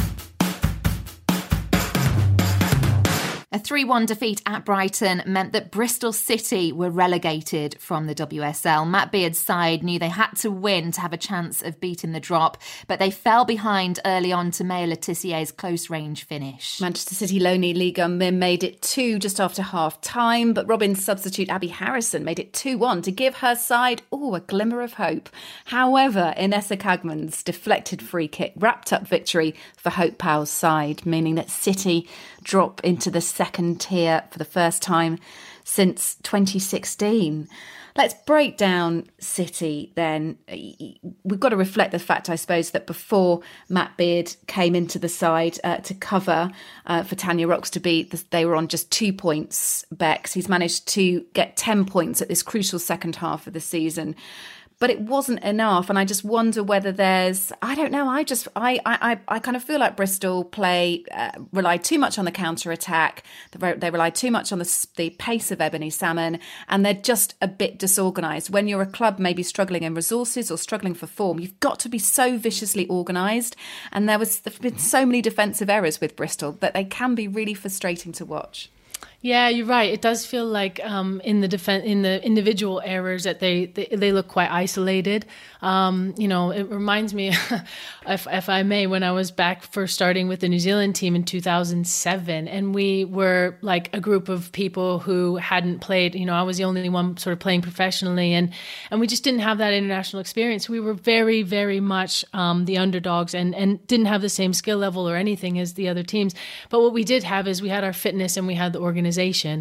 A three one defeat at Brighton meant that Bristol City were relegated from the W S L. Matt Beard's side knew they had to win to have a chance of beating the drop, but they fell behind early on to Maya Letizier's close-range finish. Manchester City loanee Lee Gun-min made it two just after half-time, but Robin's substitute Abby Harrison made it two one to give her side, oh, a glimmer of hope. However, Inessa Kagman's deflected free kick wrapped up victory for Hope Powell's side, meaning that City drop into the second tier for the first time since twenty sixteen. Let's break down City then. We've got to reflect the fact, I suppose, that before Matt Beard came into the side uh, to cover uh, for Tanya Roxtoby, they were on just two points, Bex. He's managed to get ten points at this crucial second half of the season. But it wasn't enough, and I just wonder whether there's, I don't know, I just, I I, I kind of feel like Bristol play, uh, rely too much on the counter-attack, they, they rely too much on the, the pace of Ebony Salmon, and they're just a bit disorganised. When you're a club maybe struggling in resources or struggling for form, you've got to be so viciously organised, and there was there've been so many defensive errors with Bristol that they can be really frustrating to watch. Yeah, you're right. It does feel like um, in the defen- in the individual errors that they they, they look quite isolated. Um, you know, it reminds me, if, if I may, when I was back first starting with the New Zealand team in two thousand seven, and we were like a group of people who hadn't played. You know, I was the only one sort of playing professionally, and and we just didn't have that international experience. We were very, very much um, the underdogs, and and didn't have the same skill level or anything as the other teams. But what we did have is we had our fitness and we had the organization.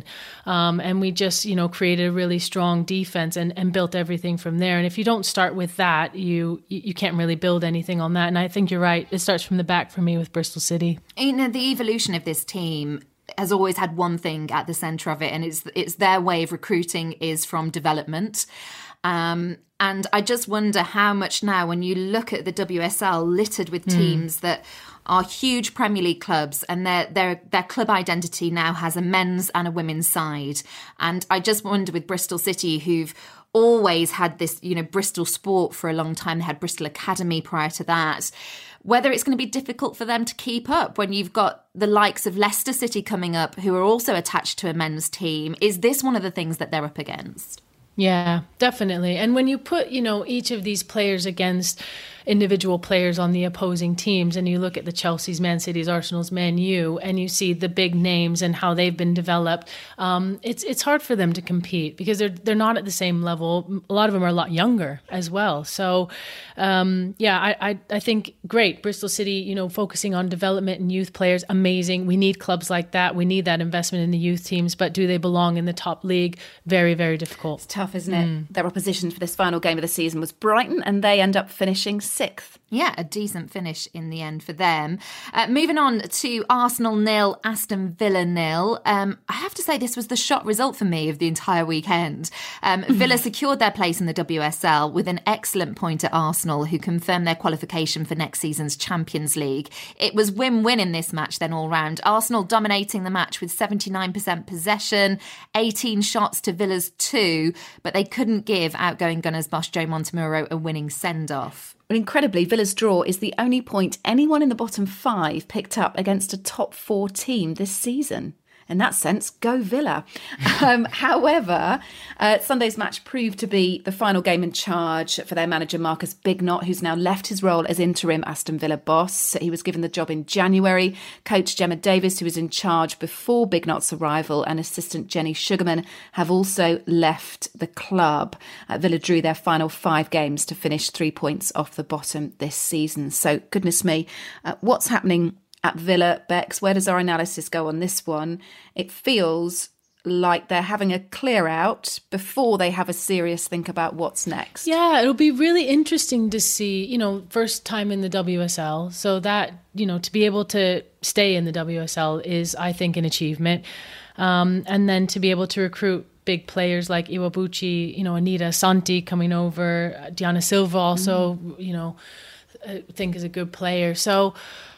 Um, and we just, you know, created a really strong defense and, and built everything from there. And if you don't start with that, you you can't really build anything on that. And I think you're right. It starts from the back for me with Bristol City. You know, the evolution of this team has always had one thing at the centre of it, and it's it's their way of recruiting is from development. Um, and I just wonder how much now, when you look at the W S L littered with teams mm. that are huge Premier League clubs, and their their their club identity now has a men's and a women's side. And I just wonder with Bristol City, who've always had this, you know, Bristol Sport for a long time, they had Bristol Academy prior to that, whether it's going to be difficult for them to keep up when you've got the likes of Leicester City coming up, who are also attached to a men's team. Is this one of the things that they're up against? Yeah, definitely. And when you put, you know, each of these players against individual players on the opposing teams, and you look at the Chelsea's, Man City's, Arsenal's, Man U, and you see the big names and how they've been developed, um, it's it's hard for them to compete because they're they're not at the same level. A lot of them are a lot younger as well. So, um, yeah, I, I I think great. Bristol City, you know, focusing on development and youth players, amazing. We need clubs like that. We need that investment in the youth teams. But do they belong in the top league? Very, very difficult. It's tough, isn't it? Mm. Their opposition for this final game of the season was Brighton, and they end up finishing sixth. Yeah, a decent finish in the end for them. Uh, moving on to Arsenal nil, Aston Villa nil. Um, I have to say this was the shock result for me of the entire weekend. Um, Villa secured their place in the W S L with an excellent point at Arsenal, who confirmed their qualification for next season's Champions League. It was win-win in this match then all round. Arsenal dominating the match with seventy-nine percent possession, eighteen shots to Villa's two, but they couldn't give outgoing Gunners boss Joe Montemurro a winning send-off. But incredibly, Villa's draw is the only point anyone in the bottom five picked up against a top four team this season. In that sense, go Villa. Um, however, uh, Sunday's match proved to be the final game in charge for their manager, Marcus Bignot, who's now left his role as interim Aston Villa boss. He was given the job in January. Coach Gemma Davis, who was in charge before Bignot's arrival, and assistant Jenny Sugarman have also left the club. Uh, Villa drew their final five games to finish three points off the bottom this season. So, goodness me, uh, what's happening at Villa, Bex? Where does our analysis go on this one? It feels like they're having a clear out before they have a serious think about what's next. Yeah, it'll be really interesting to see, you know, first time in the W S L. So that, you know, to be able to stay in the W S L is, I think, an achievement. Um, and then to be able to recruit big players like Iwabuchi, you know, Anita Santi coming over, Diana Silva also, mm. you know, I think is a good player. So,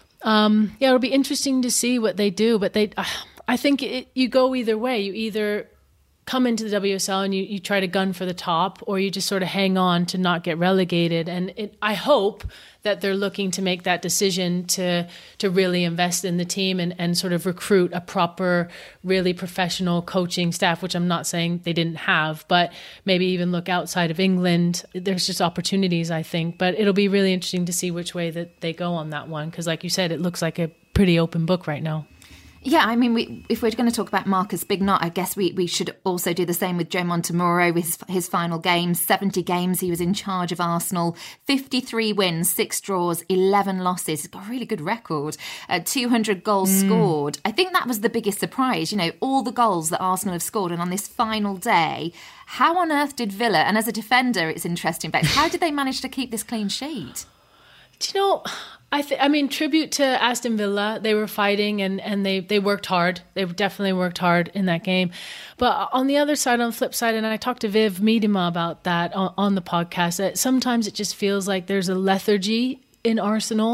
Um, yeah, it'll be interesting to see what they do, but they, uh, I think it, you go either way. You either come into the W S L and you, you try to gun for the top, or you just sort of hang on to not get relegated. And it, I hope that they're looking to make that decision to to really invest in the team and, and sort of recruit a proper, really professional coaching staff, which I'm not saying they didn't have, but maybe even look outside of England. There's just opportunities, I think. But it'll be really interesting to see which way that they go on that one, because like you said, it looks like a pretty open book right now. Yeah, I mean, we, if we're going to talk about Marcus Bignot, I guess we, we should also do the same with Joe Montemurro. His, his final games, seventy games, he was in charge of Arsenal, fifty-three wins, six draws, eleven losses. He's got a really good record, uh, two hundred goals mm. scored. I think that was the biggest surprise, you know, all the goals that Arsenal have scored. And on this final day, how on earth did Villa, and as a defender, it's interesting, Bex, how did they manage to keep this clean sheet? Do you know... I th- I mean, tribute to Aston Villa. They were fighting and, and they, they worked hard. They definitely worked hard in that game. But on the other side, on the flip side, and I talked to Viv Miedema about that on, on the podcast, that sometimes it just feels like there's a lethargy in Arsenal.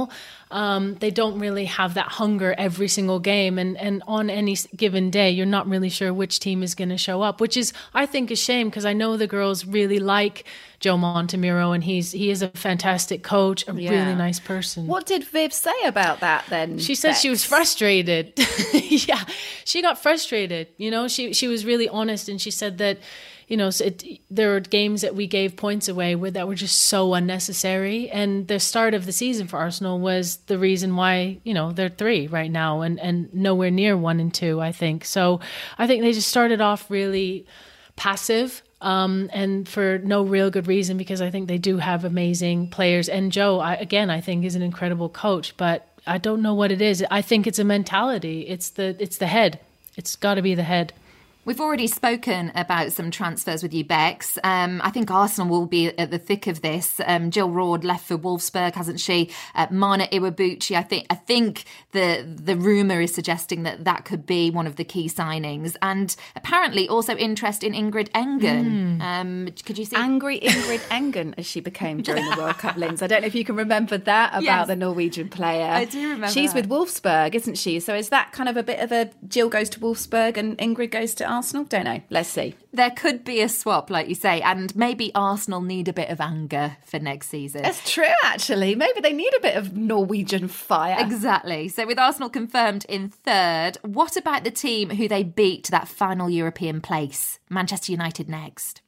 Um, they don't really have that hunger every single game. And, and on any given day, you're not really sure which team is going to show up, which is, I think, a shame because I know the girls really like Joe Montemurro, and he's he is a fantastic coach, a Yeah. really nice person. What did Viv say about that then? She said Bex? she was frustrated. Yeah, she got frustrated. You know, she she was really honest, and she said that, you know, it, there were games that we gave points away with that were just so unnecessary. And the start of the season for Arsenal was the reason why, you know, they're three right now and, and nowhere near one and two, I think. So I think they just started off really passive. Um, and for no real good reason, because I think they do have amazing players. And Joe, I, again, I think is an incredible coach, but I don't know what it is. I think it's a mentality. It's the it's the head. It's got to be the head. We've already spoken about some transfers with you, Bex. Um, I think Arsenal will be at the thick of this. Um, Jill Roord left for Wolfsburg, hasn't she? Uh, Mana Iwabuchi, I think I think the the rumour is suggesting that that could be one of the key signings. And apparently also interest in Ingrid Engen. Mm. Um, could you see? Angry Ingrid Engen, as she became during the World Cup, Linz. I don't know if you can remember that about Yes. the Norwegian player. I do remember She's that. with Wolfsburg, isn't she? So is that kind of a bit of a Jill goes to Wolfsburg and Ingrid goes to Arsenal? Don't know. Let's see. There could be a swap, like you say, and maybe Arsenal need a bit of anger for next season. That's true, actually. Maybe they need a bit of Norwegian fire. Exactly. So with Arsenal confirmed in third, what about the team who they beat to that final European place? Manchester United next.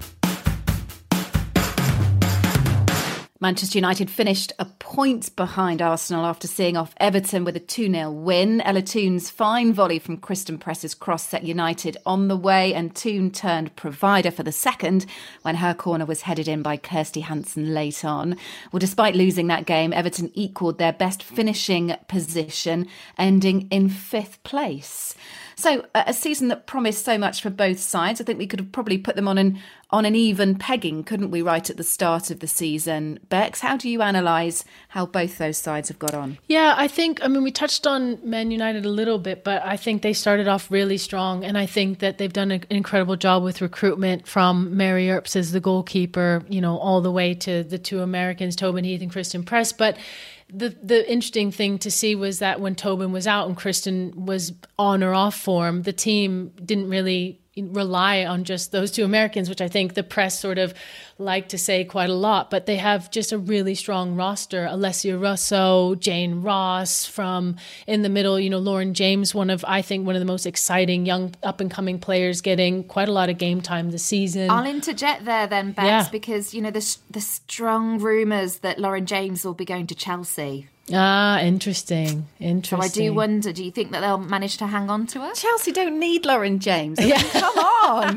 Manchester United finished a point behind Arsenal after seeing off Everton with a two nil win. Ella Toon's fine volley from Kristen Press's cross set United on the way, and Toon turned provider for the second when her corner was headed in by Kirsty Hansen late on. Well, despite losing that game, Everton equalled their best finishing position, ending in fifth place. So a season that promised so much for both sides. I think we could have probably put them on an on an even pegging, couldn't we, right at the start of the season? Bex, how do you analyse how both those sides have got on? Yeah, I think, I mean, we touched on Man United a little bit, but I think they started off really strong. And I think that they've done an incredible job with recruitment, from Mary Earps as the goalkeeper, you know, all the way to the two Americans, Tobin Heath and Kristen Press. But The the interesting thing to see was that when Tobin was out and Kristen was on or off form, the team didn't really rely on just those two Americans, which I think the press sort of like to say quite a lot. But they have just a really strong roster. Alessia Russo, Jane Ross from in the middle, you know, Lauren James, one of, I think, one of the most exciting young up-and-coming players, getting quite a lot of game time this season. I'll interject there then, Bex, Yeah. because, you know, the, the strong rumours that Lauren James will be going to Chelsea. Ah, interesting. Interesting. So I do wonder, do you think that they'll manage to hang on to her? Chelsea don't need Lauren James. I mean, come on.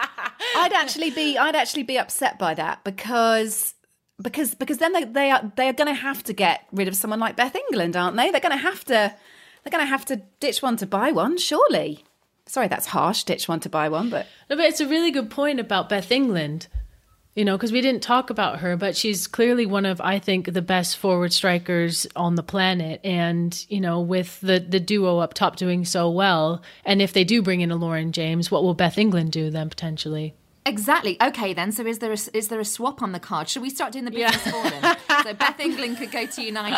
I'd actually be I'd actually be upset by that because because because then they they are they are going to have to get rid of someone like Beth England, aren't they? They're going to have to they're going to have to ditch one to buy one, surely. Sorry, that's harsh, ditch one to buy one, but No, but it's a really good point about Beth England, you know, because we didn't talk about her, but she's clearly one of, I think, the best forward strikers on the planet. And, you know, with the, the duo up top doing so well, and if they do bring in a Lauren James, what will Beth England do then potentially? Exactly. Okay, then. So is there a, is there a swap on the card? Should we start doing the business for them? So Beth England could go to United.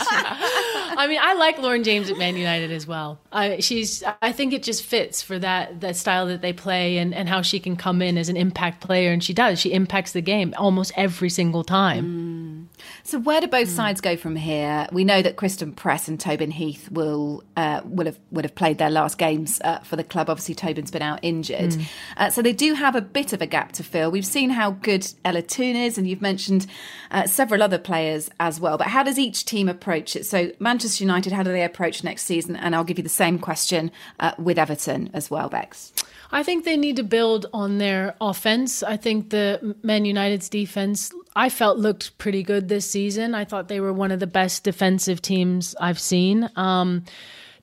I mean, I like Lauren James at Man United as well. I, she's, I think it just fits for that that style that they play, and, and how she can come in as an impact player, and she does. She impacts the game almost every single time. Mm. So where do both mm. sides go from here? We know that Kristen Press and Tobin Heath will uh, will have would have played their last games uh, for the club. Obviously, Tobin's been out injured, mm. uh, so they do have a bit of a gap to fill. We've seen how good Ella Toon is, and you've mentioned uh, several other players as well. But how does each team approach it? So Manchester United, how do they approach next season? And I'll give you the same question uh, with Everton as well, Bex. I think they need to build on their offense. I think the Man United's defense, I felt, looked pretty good this season. I thought they were one of the best defensive teams I've seen. Um,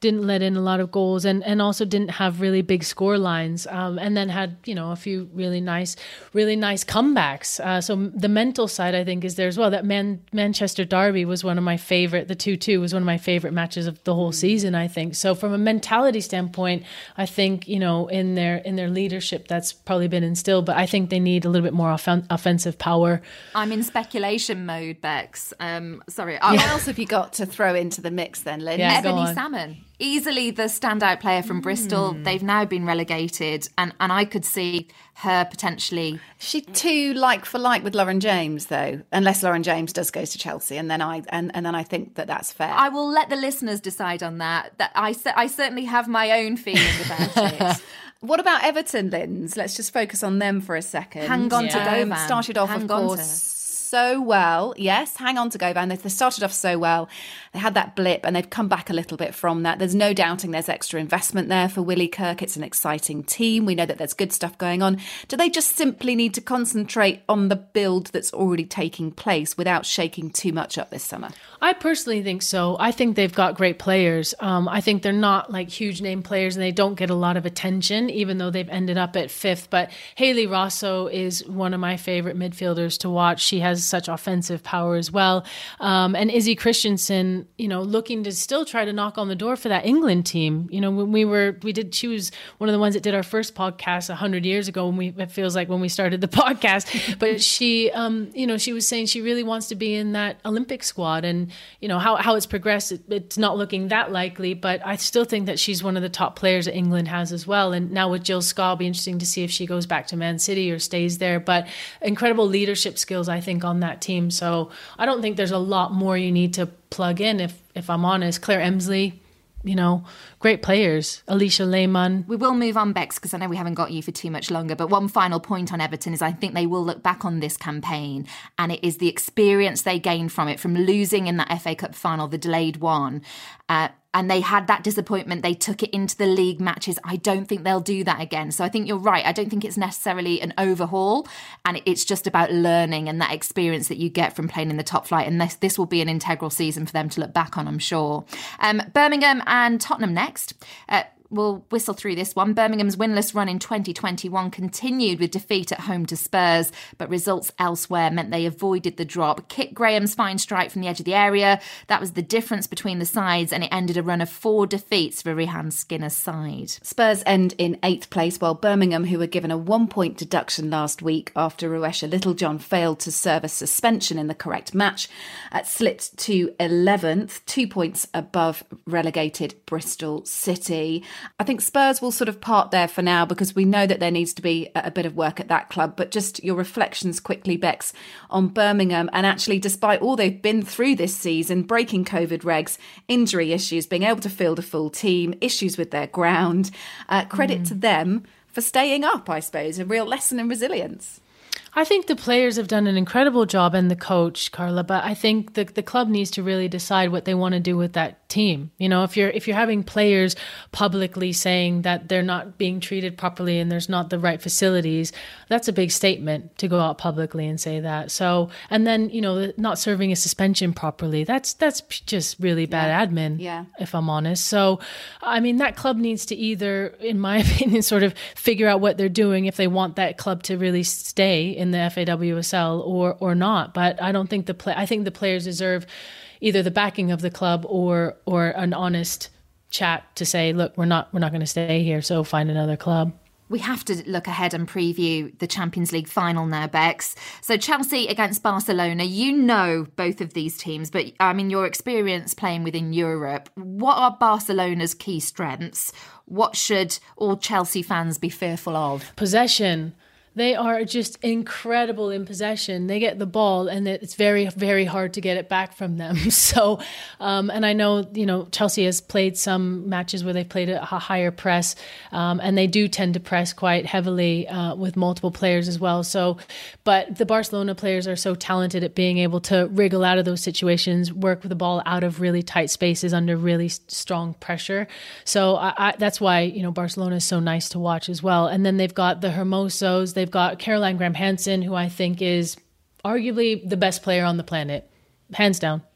didn't let in a lot of goals, and, and also didn't have really big score lines, um, and then had, you know, a few really nice, really nice comebacks. Uh, so the mental side, I think, is there as well. That Man- Manchester derby was one of my favorite, the two two was one of my favorite matches of the whole season, I think. So from a mentality standpoint, I think, you know, in their in their leadership, that's probably been instilled, but I think they need a little bit more offen- offensive power. I'm in speculation mode, Bex. Um, sorry. What else have you got to throw into the mix then, Lynn? Yeah, Ebony Salmon. Easily the standout player from mm. Bristol. They've now been relegated, and, and I could see her potentially. She too like for like with Lauren James, though, unless Lauren James does go to Chelsea, and then I and, and then I think that that's fair. I will let the listeners decide on that. That I I certainly have my own feeling about it. What about Everton, Linz? Let's just focus on them for a second. Hang on yeah. to Govan. Um, started off, Hang of on course, to. so well. Yes, hang on to Govan. They, they started off so well. They had that blip and they've come back a little bit from that. There's no doubting there's extra investment there for Willie Kirk. It's an exciting team. We know that there's good stuff going on. Do they just simply need to concentrate on the build that's already taking place without shaking too much up this summer? I personally think so. I think they've got great players. Um, I think they're not like huge name players and they don't get a lot of attention, even though they've ended up at fifth. But Hayley Rosso is one of my favorite midfielders to watch. She has such offensive power as well. Um, and Izzy Christensen, you know, looking to still try to knock on the door for that England team. You know, when we were, we did, she was one of the ones that did our first podcast a hundred years ago. When we, it feels like when we started the podcast, but she, um, you know, she was saying she really wants to be in that Olympic squad, and you know how how it's progressed. It, it's not looking that likely, but I still think that she's one of the top players that England has as well. And now with Jill Scott, it'll be interesting to see if she goes back to Man City or stays there. But incredible leadership skills, I think, on that team. So I don't think there's a lot more you need to plug in, if if I'm honest. Claire Emsley, you know, great players. Alicia Lehmann. We will move on, Bex, because I know we haven't got you for too much longer. But one final point on Everton is I think they will look back on this campaign, and it is the experience they gained from it, from losing in that F A Cup final, the delayed one. Uh, and they had that disappointment. They took it into the league matches. I don't think they'll do that again. So I think you're right. I don't think it's necessarily an overhaul, and it's just about learning and that experience that you get from playing in the top flight. And this, this will be an integral season for them to look back on, I'm sure. Um, Birmingham and Tottenham next. Uh, We'll whistle through this one. Birmingham's winless run in twenty twenty-one continued with defeat at home to Spurs, but results elsewhere meant they avoided the drop. Kit Graham's fine strike from the edge of the area, that was the difference between the sides, and it ended a run of four defeats for Rehan Skinner's side. Spurs end in eighth place, while Birmingham, who were given a one-point deduction last week after Ruesha Littlejohn failed to serve a suspension in the correct match, uh, slipped to eleventh, two points above relegated Bristol City. I think Spurs will sort of part there for now, because we know that there needs to be a bit of work at that club. But just your reflections quickly, Bex, on Birmingham, and actually despite all they've been through this season, breaking COVID regs, injury issues, being able to field a full team, issues with their ground, uh, credit mm. to them for staying up, I suppose, a real lesson in resilience. I think the players have done an incredible job, and the coach, Carla, but I think the the club needs to really decide what they want to do with that team. You know, if you're if you're having players publicly saying that they're not being treated properly and there's not the right facilities, that's a big statement to go out publicly and say that. So, and then, you know, not serving a suspension properly, that's that's just really bad yeah. admin, yeah. if I'm honest. So, I mean, that club needs to either, in my opinion, sort of figure out what they're doing if they want that club to really stay in the F A W S L or or not. But I don't think the play. I think the players deserve either the backing of the club or or an honest chat to say, look, we're not we're not going to stay here, so find another club. We have to look ahead and preview the Champions League final now, Bex. So Chelsea against Barcelona. You know both of these teams, but I mean, your experience playing within Europe, what are Barcelona's key strengths? What should all Chelsea fans be fearful of? Possession. They are just incredible in possession. They get the ball and it's very, very hard to get it back from them. So, um, and I know, you know, Chelsea has played some matches where they've played a higher press, um, and they do tend to press quite heavily uh, with multiple players as well. So, but the Barcelona players are so talented at being able to wriggle out of those situations, work with the ball out of really tight spaces under really strong pressure. So I, I, that's why, you know, Barcelona is so nice to watch as well. And then they've got the Hermosos, they've They've got Caroline Graham-Hansen, who I think is arguably the best player on the planet, hands down.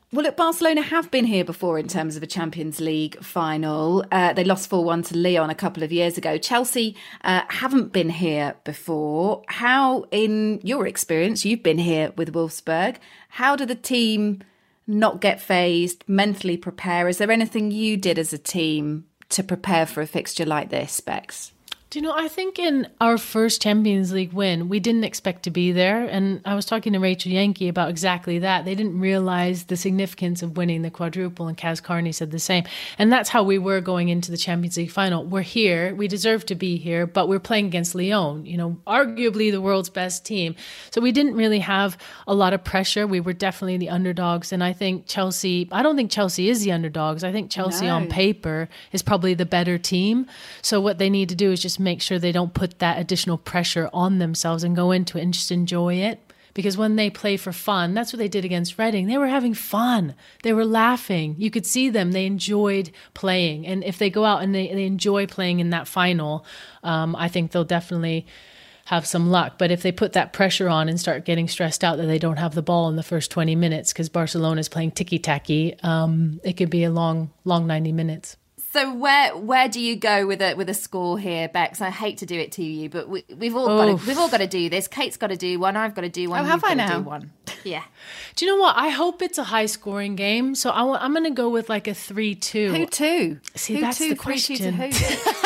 Well, look, Barcelona have been here before in terms of a Champions League final. Uh, they lost four one to Lyon a couple of years ago. Chelsea uh, haven't been here before. How, in your experience, you've been here with Wolfsburg, how did the team not get phased, mentally prepare? Is there anything you did as a team to prepare for a fixture like this, Bex? Do you know, I think in our first Champions League win, we didn't expect to be there. And I was talking to Rachel Yankee about exactly that. They didn't realize the significance of winning the quadruple, and Kaz Carney said the same. And that's how we were going into the Champions League final. We're here, we deserve to be here, but we're playing against Lyon, you know, arguably the world's best team. So we didn't really have a lot of pressure. We were definitely the underdogs. And I think Chelsea, I don't think Chelsea is the underdogs. I think Chelsea No. on paper is probably the better team. So what they need to do is just make sure they don't put that additional pressure on themselves and go into it and just enjoy it. Because when they play for fun, that's what they did against Reading. They were having fun. They were laughing. You could see them. They enjoyed playing. And if they go out and they, they enjoy playing in that final, um, I think they'll definitely have some luck. But if they put that pressure on and start getting stressed out that they don't have the ball in the first twenty minutes because Barcelona is playing ticky-tacky, um, it could be a long, long ninety minutes. So where where do you go with a with a score here, Bex? I hate to do it to you, but we, we've all got Oof. to, we've all got to do this. Kate's got to do one. I've got to do one. Oh, have you've I got to now? do one. Yeah. Do you know what? I hope it's a high-scoring game. So I w- I'm going to go with like a three two. Who to? See, Who that's to? the Three, two question. to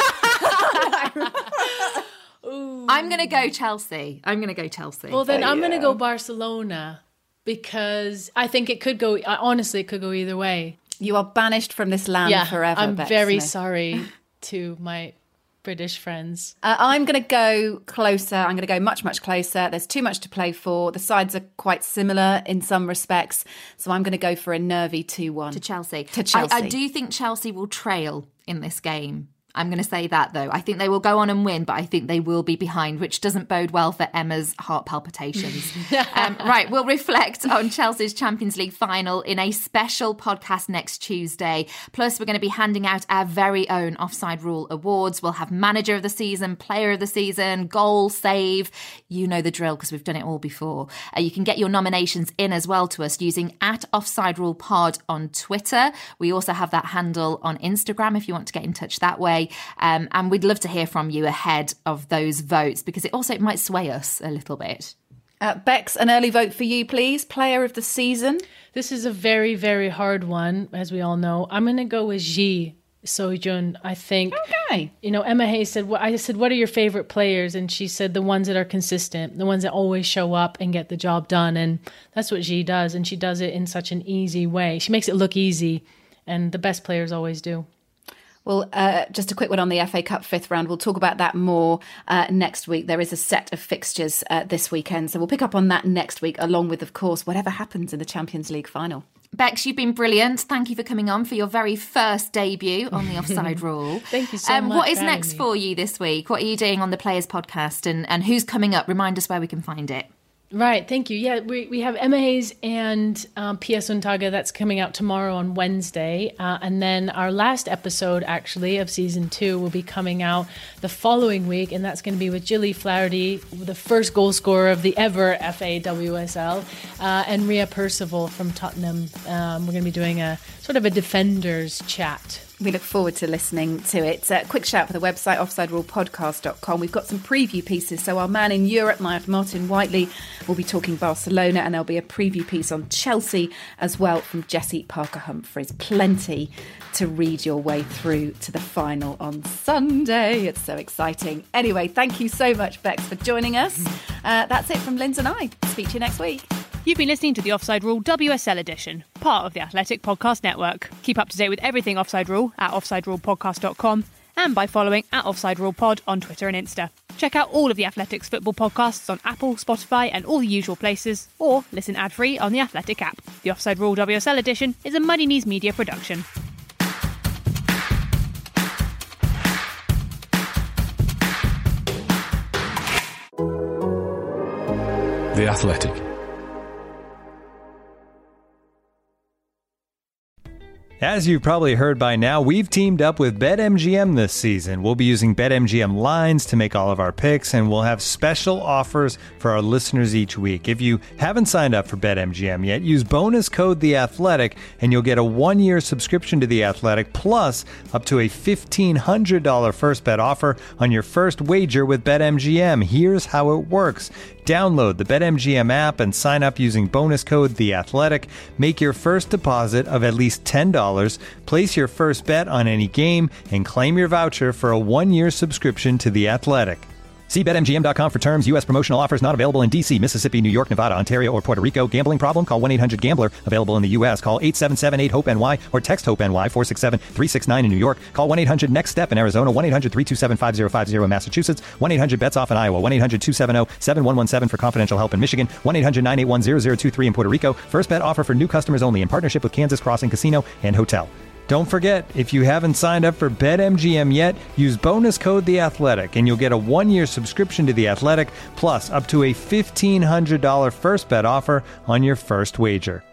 who? I'm going to go Chelsea. I'm going to go Chelsea. Well, then I'm going to go Barcelona because I think it could go, I- honestly, it could go either way. You are banished from this land Yeah, forever, I'm Bex very Smith. sorry to my British friends. Uh, I'm going to go closer. I'm going to go much, much closer. There's too much to play for. The sides are quite similar in some respects. So I'm going to go for a nervy two one. to Chelsea. To Chelsea. I, I do think Chelsea will trail in this game. I'm going to say that, though. I think they will go on and win, but I think they will be behind, which doesn't bode well for Emma's heart palpitations. um, right, we'll reflect on Chelsea's Champions League final in a special podcast next Tuesday. Plus, we're going to be handing out our very own Offside Rule awards. We'll have Manager of the Season, Player of the Season, Goal, Save. You know the drill because we've done it all before. Uh, you can get your nominations in as well to us using at Offside Rule Pod on Twitter. We also have that handle on Instagram if you want to get in touch that way. Um, and we'd love to hear from you ahead of those votes because it also might sway us a little bit. Uh, Bex, an early vote for you, please. Player of the season. This is a very, very hard one, as we all know. I'm going to go with Ji Seo-jun, I think. Okay. You know, Emma Hayes said, I said, what are your favorite players? And she said the ones that are consistent, the ones that always show up and get the job done. And that's what Ji does. And she does it in such an easy way. She makes it look easy. And the best players always do. Well, uh, just a quick one on the F A Cup fifth round. We'll talk about that more uh, next week. There is a set of fixtures uh, this weekend. So we'll pick up on that next week, along with, of course, whatever happens in the Champions League final. Bex, you've been brilliant. Thank you for coming on for your very first debut on the Offside Rule. Thank you so um, much. What is for next having me. for you this week? What are you doing on the Players Podcast and, and who's coming up? Remind us where we can find it. Right, thank you. Yeah, we we have Emma Hayes and um, Pia Sundhage that's coming out tomorrow on Wednesday. Uh, and then our last episode, actually, of season two will be coming out the following week. And that's going to be with Gilly Flaherty, the first goal scorer of the ever F A W S L, uh, and Ria Percival from Tottenham. Um, we're going to be doing a sort of a defenders chat. We look forward to listening to it. Uh, quick shout for the website, offside rule podcast dot com. We've got some preview pieces. So our man in Europe, Martin Whiteley, will be talking Barcelona, and there'll be a preview piece on Chelsea as well from Jessie Parker-Humphreys. Plenty to read your way through to the final on Sunday. It's so exciting. Anyway, thank you so much, Bex, for joining us. Uh, that's it from Linz and I. Speak to you next week. You've been listening to the Offside Rule W S L edition, part of the Athletic Podcast Network. Keep up to date with everything Offside Rule at offside rule podcast dot com and by following at Offside Rule Pod on Twitter and Insta. Check out all of the Athletics football podcasts on Apple, Spotify and all the usual places, or listen ad-free on the Athletic app. The Offside Rule W S L edition is a Muddy Knees Media production. The Athletic. As you've probably heard by now, we've teamed up with BetMGM this season. We'll be using BetMGM lines to make all of our picks, and we'll have special offers for our listeners each week. If you haven't signed up for BetMGM yet, use bonus code The Athletic, and you'll get a one-year subscription to The Athletic, plus up to a fifteen hundred dollars first bet offer on your first wager with BetMGM. Here's how it works. Download the BetMGM app and sign up using bonus code The Athletic. Make your first deposit of at least ten dollars, place your first bet on any game, and claim your voucher for a one-year subscription to The Athletic. See Bet M G M dot com for terms. U S promotional offers not available in D C, Mississippi, New York, Nevada, Ontario, or Puerto Rico. Gambling problem? Call one eight hundred gambler. Available in the U S. Call eight seven seven eight hope N Y or text HOPE-NY four six seven three six nine in New York. Call one eight hundred next step in Arizona. one eight hundred three two seven five zero five zero in Massachusetts. one eight hundred bets off in Iowa. one eight hundred two seven zero seven one one seven for confidential help in Michigan. one eight hundred nine eight one zero zero two three in Puerto Rico. First bet offer for new customers only in partnership with Kansas Crossing Casino and Hotel. Don't forget, if you haven't signed up for BetMGM yet, use bonus code The Athletic, and you'll get a one-year subscription to The Athletic, plus up to a fifteen hundred dollars first bet offer on your first wager.